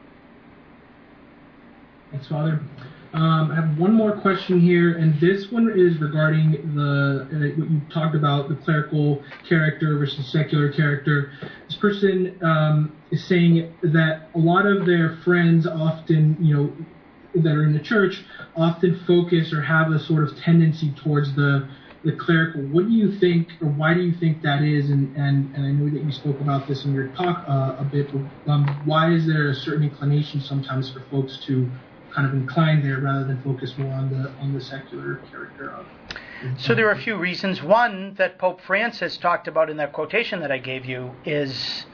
Thanks, Father. I have one more question here, and this one is regarding what you talked about, the clerical character versus secular character. This person is saying that a lot of their friends often, that are in the church, often focus or have a sort of tendency towards the clerical. What do you think, or why do you think that is? And I know that you spoke about this in your talk a bit, but why is there a certain inclination sometimes for folks to kind of incline there rather than focus more on the secular character of? So there are a few reasons. One that Pope Francis talked about in that quotation that I gave you is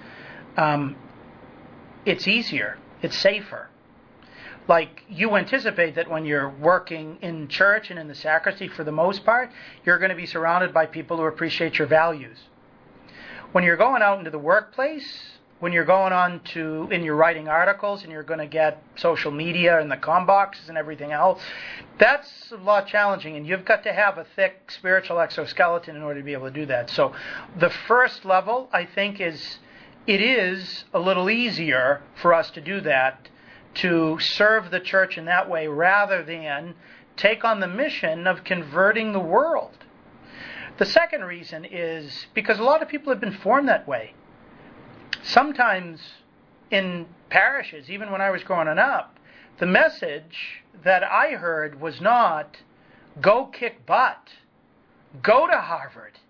it's easier, it's safer. Like, you anticipate that when you're working in church and in the sacristy, for the most part, you're going to be surrounded by people who appreciate your values. When you're going out into the workplace, when you're going on to, and you're writing articles, and you're going to get social media and the comm boxes and everything else, that's a lot challenging, and you've got to have a thick spiritual exoskeleton in order to be able to do that. So the first level, I think, is it is a little easier for us to do that, to serve the church in that way, rather than take on the mission of converting the world. The second reason is because a lot of people have been formed that way. Sometimes in parishes, even when I was growing up, the message that I heard was not, go kick butt, go to Harvard,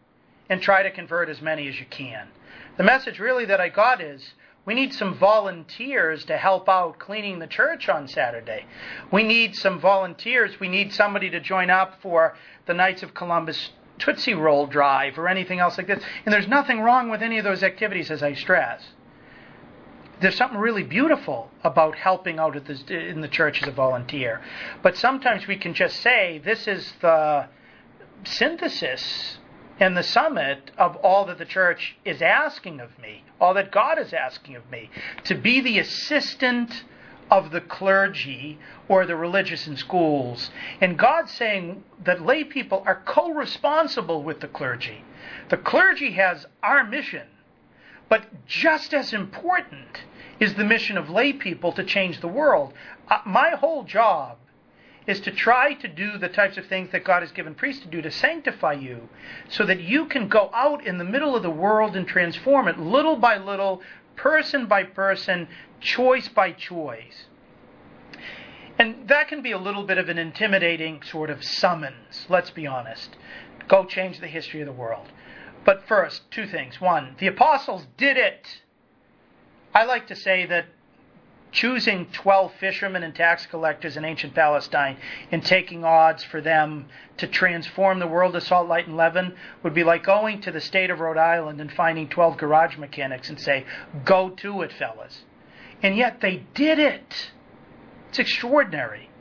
and try to convert as many as you can. The message really that I got is, we need some volunteers to help out cleaning the church on Saturday. We need some volunteers. We need somebody to join up for the Knights of Columbus Tootsie Roll Drive or anything else like this. And there's nothing wrong with any of those activities, as I stress. There's something really beautiful about helping out in the church as a volunteer. But sometimes we can just say, this is the synthesis and the summit of all that the church is asking of me, all that God is asking of me, to be the assistant of the clergy or the religious in schools. And God's saying that lay people are co-responsible with the clergy. The clergy has our mission, but just as important is the mission of lay people to change the world. My whole job is to try to do the types of things that God has given priests to do to sanctify you, so that you can go out in the middle of the world and transform it little by little, person by person, choice by choice. And that can be a little bit of an intimidating sort of summons, let's be honest. Go change the history of the world. But first, two things. One, the apostles did it. I like to say that choosing 12 fishermen and tax collectors in ancient Palestine and taking odds for them to transform the world of salt, light, and leaven would be like going to the state of Rhode Island and finding 12 garage mechanics and say, go to it, fellas. And yet they did it. It's extraordinary.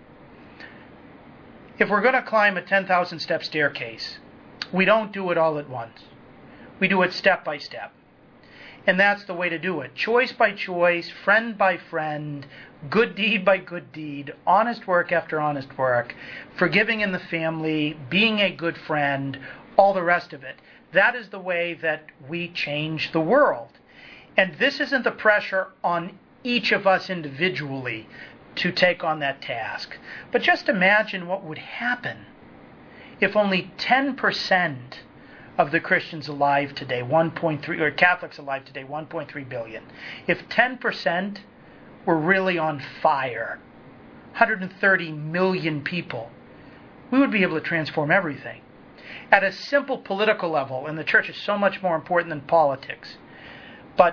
If we're going to climb a 10,000 step staircase, we don't do it all at once. We do it step by step. And that's the way to do it. Choice by choice, friend by friend, good deed by good deed, honest work after honest work, forgiving in the family, being a good friend, all the rest of it. That is the way that we change the world. And this isn't the pressure on each of us individually to take on that task. But just imagine what would happen if only 10% of the Christians alive today, 1.3, or Catholics alive today, 1.3 billion. If 10% were really on fire, 130 million people, we would be able to transform everything. At a simple political level, and the church is so much more important than politics. But,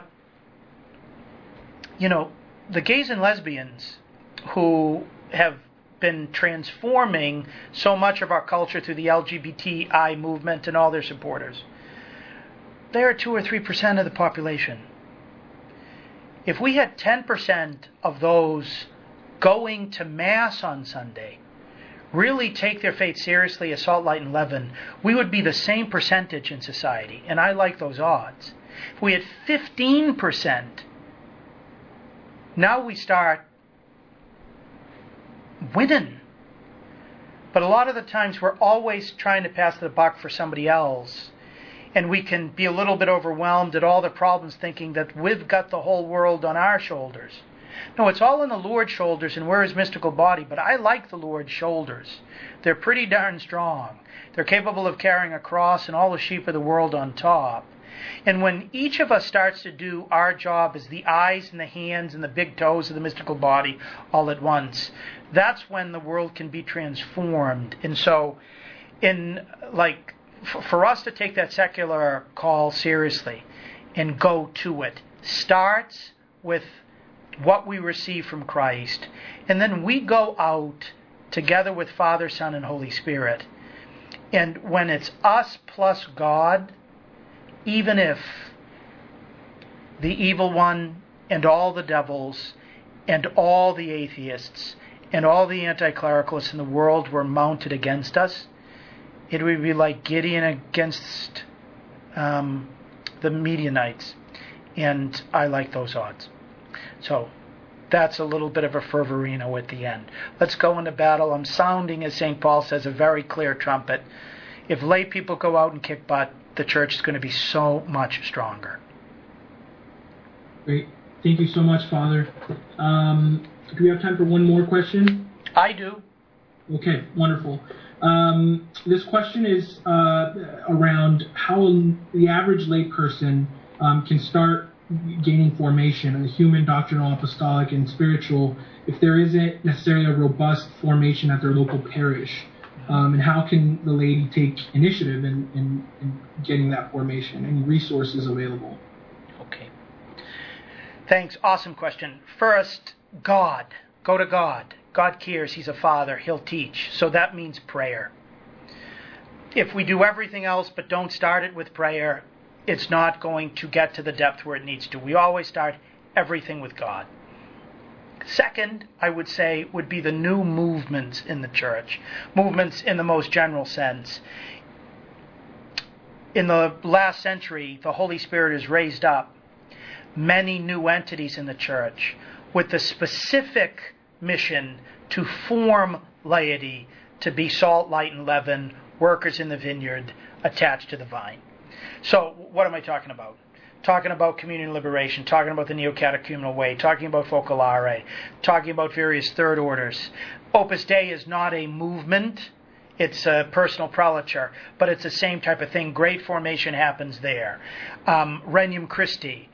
the gays and lesbians who have been transforming so much of our culture through the LGBTI movement and all their supporters, they are 2 or 3% of the population. If we had 10% of those going to Mass on Sunday, really take their faith seriously as salt, light, and leaven, we would be the same percentage in society. And I like those odds. If we had 15%, now we start winning. But a lot of the times we're always trying to pass the buck for somebody else. And we can be a little bit overwhelmed at all the problems, thinking that we've got the whole world on our shoulders. No, it's all on the Lord's shoulders, and we're His mystical body. But I like the Lord's shoulders. They're pretty darn strong. They're capable of carrying a cross and all the sheep of the world on top. And when each of us starts to do our job as the eyes and the hands and the big toes of the mystical body all at once, that's when the world can be transformed. And so, for us to take that secular call seriously and go to it, starts with what we receive from Christ. And then we go out together with Father, Son, and Holy Spirit. And when it's us plus God, even if the evil one and all the devils and all the atheists and all the anti-clericalists in the world were mounted against us, it would be like Gideon against the Midianites. And I like those odds. So that's a little bit of a fervorino at the end. Let's go into battle. I'm sounding, as St. Paul says, a very clear trumpet. If lay people go out and kick butt, the church is going to be so much stronger. Great. Thank you so much, Father. Do we have time for one more question? I do. Okay, wonderful. This question is around how the average layperson can start gaining formation, a human, doctrinal, apostolic, and spiritual, if there isn't necessarily a robust formation at their local parish. And how can the laity take initiative in getting that formation? Any resources available? Okay. Thanks. Awesome question. First, God. Go to God. God cares. He's a father. He'll teach. So that means prayer. If we do everything else but don't start it with prayer, it's not going to get to the depth where it needs to. We always start everything with God. Second, I would say, would be the new movements in the church. Movements in the most general sense. In the last century, the Holy Spirit has raised up many new entities in the church with the specific mission to form laity to be salt, light, and leaven, workers in the vineyard, attached to the vine. So, what am I talking about? Talking about communion liberation, talking about the Neo-Catechumenal Way, talking about Focolare, talking about various third orders. Opus Dei is not a movement, it's a personal prelature, but it's the same type of thing. Great formation happens there. Regnum Christi,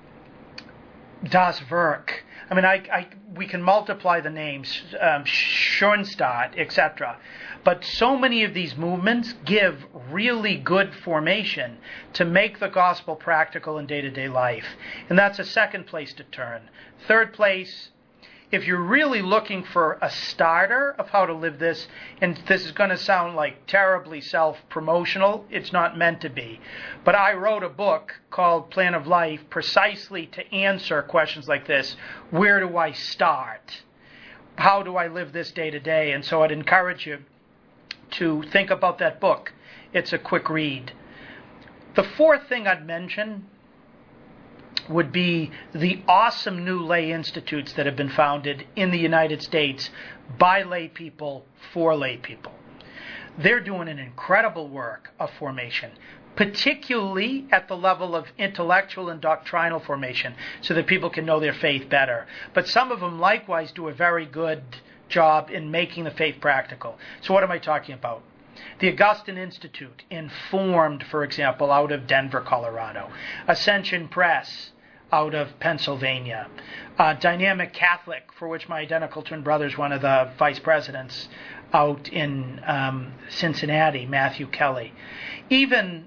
Das Werk. I mean, we can multiply the names, Schoenstatt, etc. But so many of these movements give really good formation to make the gospel practical in day-to-day life. And that's a second place to turn. Third place, if you're really looking for a starter of how to live this, and this is going to sound like terribly self-promotional, it's not meant to be. But I wrote a book called Plan of Life precisely to answer questions like this. Where do I start? How do I live this day to day? And so I'd encourage you to think about that book. It's a quick read. The fourth thing I'd mention would be the awesome new lay institutes that have been founded in the United States by lay people for lay people. They're doing an incredible work of formation, particularly at the level of intellectual and doctrinal formation, so that people can know their faith better. But some of them likewise do a very good job in making the faith practical. So what am I talking about? The Augustine Institute, informed, for example, out of Denver, Colorado. Ascension Press, out of Pennsylvania. Dynamic Catholic, for which my identical twin brother is one of the vice presidents, out in Cincinnati, Matthew Kelly. Even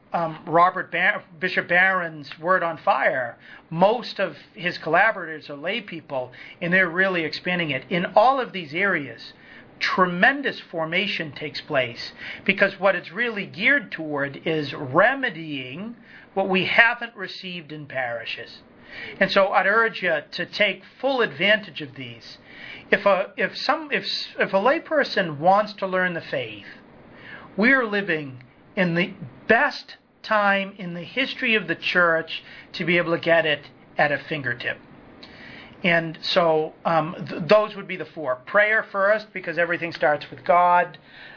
Bishop Barron's Word on Fire, most of his collaborators are lay people, and they're really expanding it. In all of these areas, tremendous formation takes place, because what it's really geared toward is remedying what we haven't received in parishes. And so I'd urge you to take full advantage of these. If a layperson wants to learn the faith, we are living in the best time in the history of the church to be able to get it at a fingertip. And so those would be the four. Prayer first, because everything starts with God.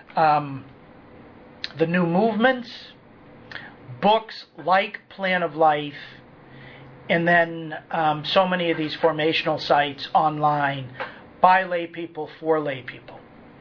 The new movements, books like Plan of Life, and then so many of these formational sites online by lay people for lay people.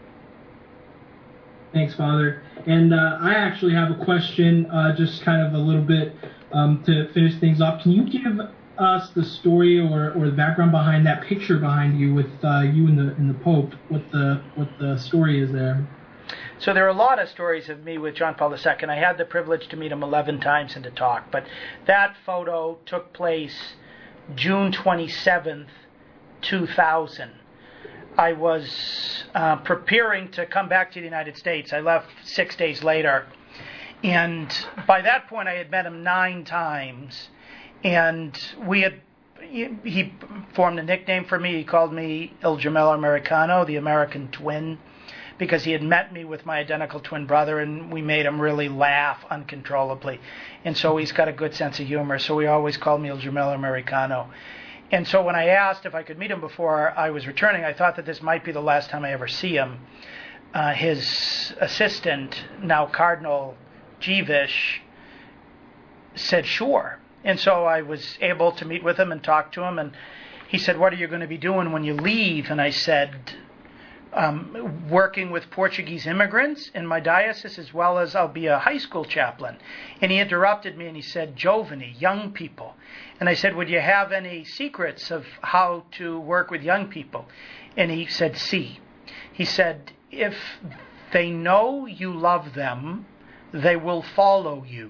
Thanks, Father. And I actually have a question, just kind of a little bit to finish things off. Can you give us the story or the background behind that picture behind you with you and the Pope? What the story is there? So there are a lot of stories of me with John Paul II. I had the privilege to meet him 11 times and to talk. But that photo took place June 27th, 2000. I was preparing to come back to the United States. I left 6 days later. And by that point, I had met him 9 times. And he formed a nickname for me. He called me Il Gemello Americano, the American twin, because he had met me with my identical twin brother, and we made him really laugh uncontrollably. And so he's got a good sense of humor, so he always called me Il Gemello Americano. And so when I asked if I could meet him before I was returning, I thought that this might be the last time I ever see him. His assistant, now Cardinal Jevish, said sure. And so I was able to meet with him and talk to him, and he said, "What are you going to be doing when you leave?" And I said, working with Portuguese immigrants in my diocese, as well as I'll be a high school chaplain. And he interrupted me and he said, "Giovani, young people." And I said, "Would you have any secrets of how to work with young people?" And he said, "Si." He said, "If they know you love them, they will follow you.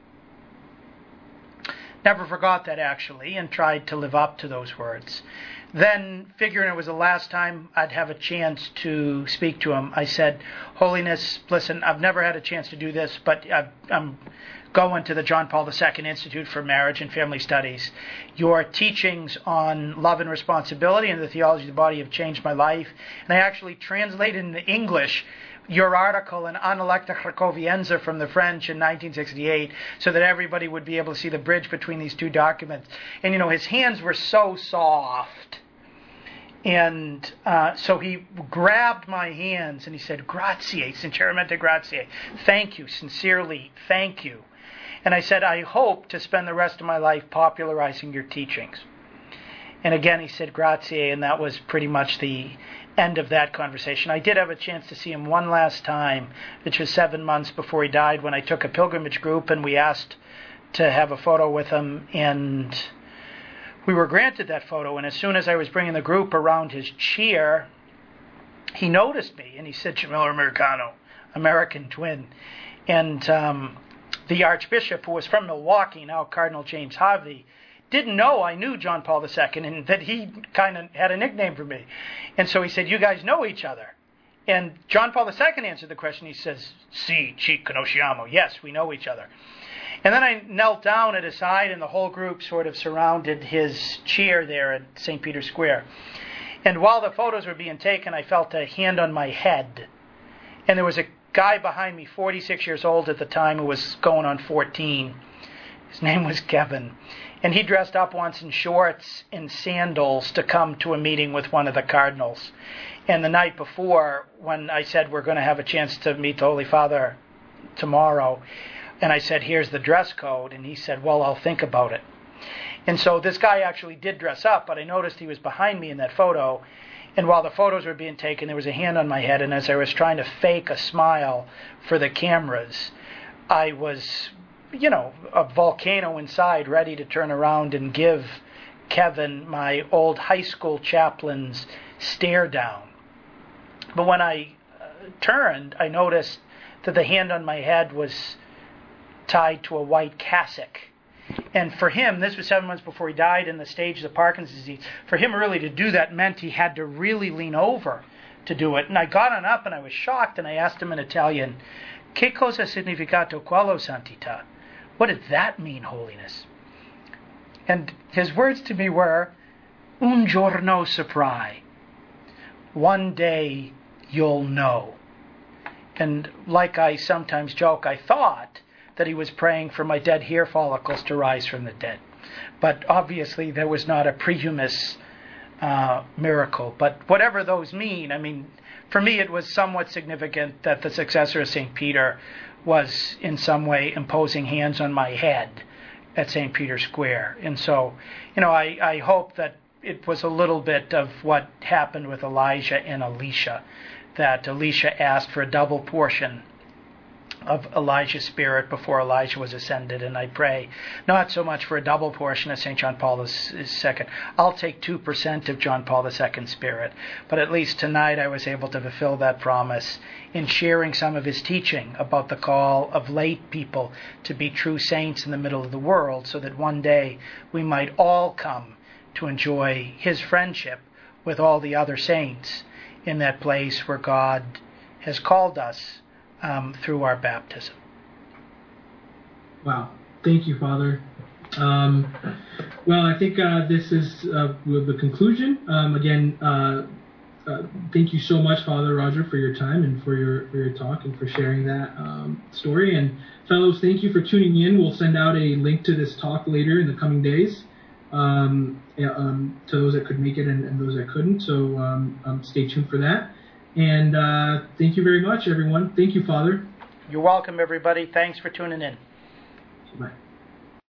Never forgot that, actually, and tried to live up to those words. Then, figuring it was the last time I'd have a chance to speak to him, I said, Holiness, listen, I've never had a chance to do this, but I'm going to the John Paul II Institute for Marriage and Family Studies. Your teachings on love and responsibility and the theology of the body have changed my life. And I actually translated into English your article in Analecta Krakowiense from the French in 1968 so that everybody would be able to see the bridge between these two documents. And, his hands were so soft. And so he grabbed my hands and he said, Grazie, sinceramente grazie. Thank you, sincerely, thank you. And I said, I hope to spend the rest of my life popularizing your teachings. And again, he said, Grazie, and that was pretty much the end of that conversation. I did have a chance to see him one last time, which was 7 months before he died, when I took a pilgrimage group and we asked to have a photo with him, and we were granted that photo. And as soon as I was bringing the group around his chair, he noticed me and he said, Jamil Americano, American twin. And the Archbishop, who was from Milwaukee, now Cardinal James Harvey, didn't know I knew John Paul II and that he kind of had a nickname for me. And so he said, you guys know each other. And John Paul II answered the question. He says, Si, ci conosciamo. Yes, we know each other. And then I knelt down at his side, and the whole group sort of surrounded his chair there at St. Peter's Square. And while the photos were being taken, I felt a hand on my head. And there was a guy behind me, 46 years old at the time, who was going on 14. His name was Kevin. And he dressed up once in shorts and sandals to come to a meeting with one of the cardinals. And the night before, when I said we're going to have a chance to meet the Holy Father tomorrow, and I said, here's the dress code, and he said, well, I'll think about it. And so this guy actually did dress up, but I noticed he was behind me in that photo. And while the photos were being taken, there was a hand on my head, and as I was trying to fake a smile for the cameras, I was, a volcano inside, ready to turn around and give Kevin my old high school chaplain's stare down. But when I turned, I noticed that the hand on my head was tied to a white cassock. And for him, this was 7 months before he died in the stage of the Parkinson's disease. For him really to do that meant he had to really lean over to do it. And I got on up and I was shocked, and I asked him in Italian, Che cosa significato quello, Santità? What did that mean, Holiness? And his words to me were, Un giorno saprai. One day you'll know. And like I sometimes joke, I thought that he was praying for my dead hair follicles to rise from the dead. But obviously there was not a prehumus miracle. But whatever those mean, for me it was somewhat significant that the successor of St. Peter was in some way imposing hands on my head at St. Peter's Square. And so, I hope that it was a little bit of what happened with Elijah and Elisha, that Elisha asked for a double portion of Elijah's spirit before Elijah was ascended, and I pray not so much for a double portion of St. John Paul II. I'll take 2% of John Paul II's spirit, but at least tonight I was able to fulfill that promise in sharing some of his teaching about the call of late people to be true saints in the middle of the world, so that one day we might all come to enjoy his friendship with all the other saints in that place where God has called us through our baptism. Wow. Thank you, Father. Well, I think this is the conclusion. Again, thank you so much, Father Roger, for your time and for your talk and for sharing that story. And fellows, thank you for tuning in. We'll send out a link to this talk later in the coming days to those that could make it and those that couldn't. So stay tuned for that. And thank you very much, everyone. Thank you, Father. You're welcome, everybody. Thanks for tuning in. Bye.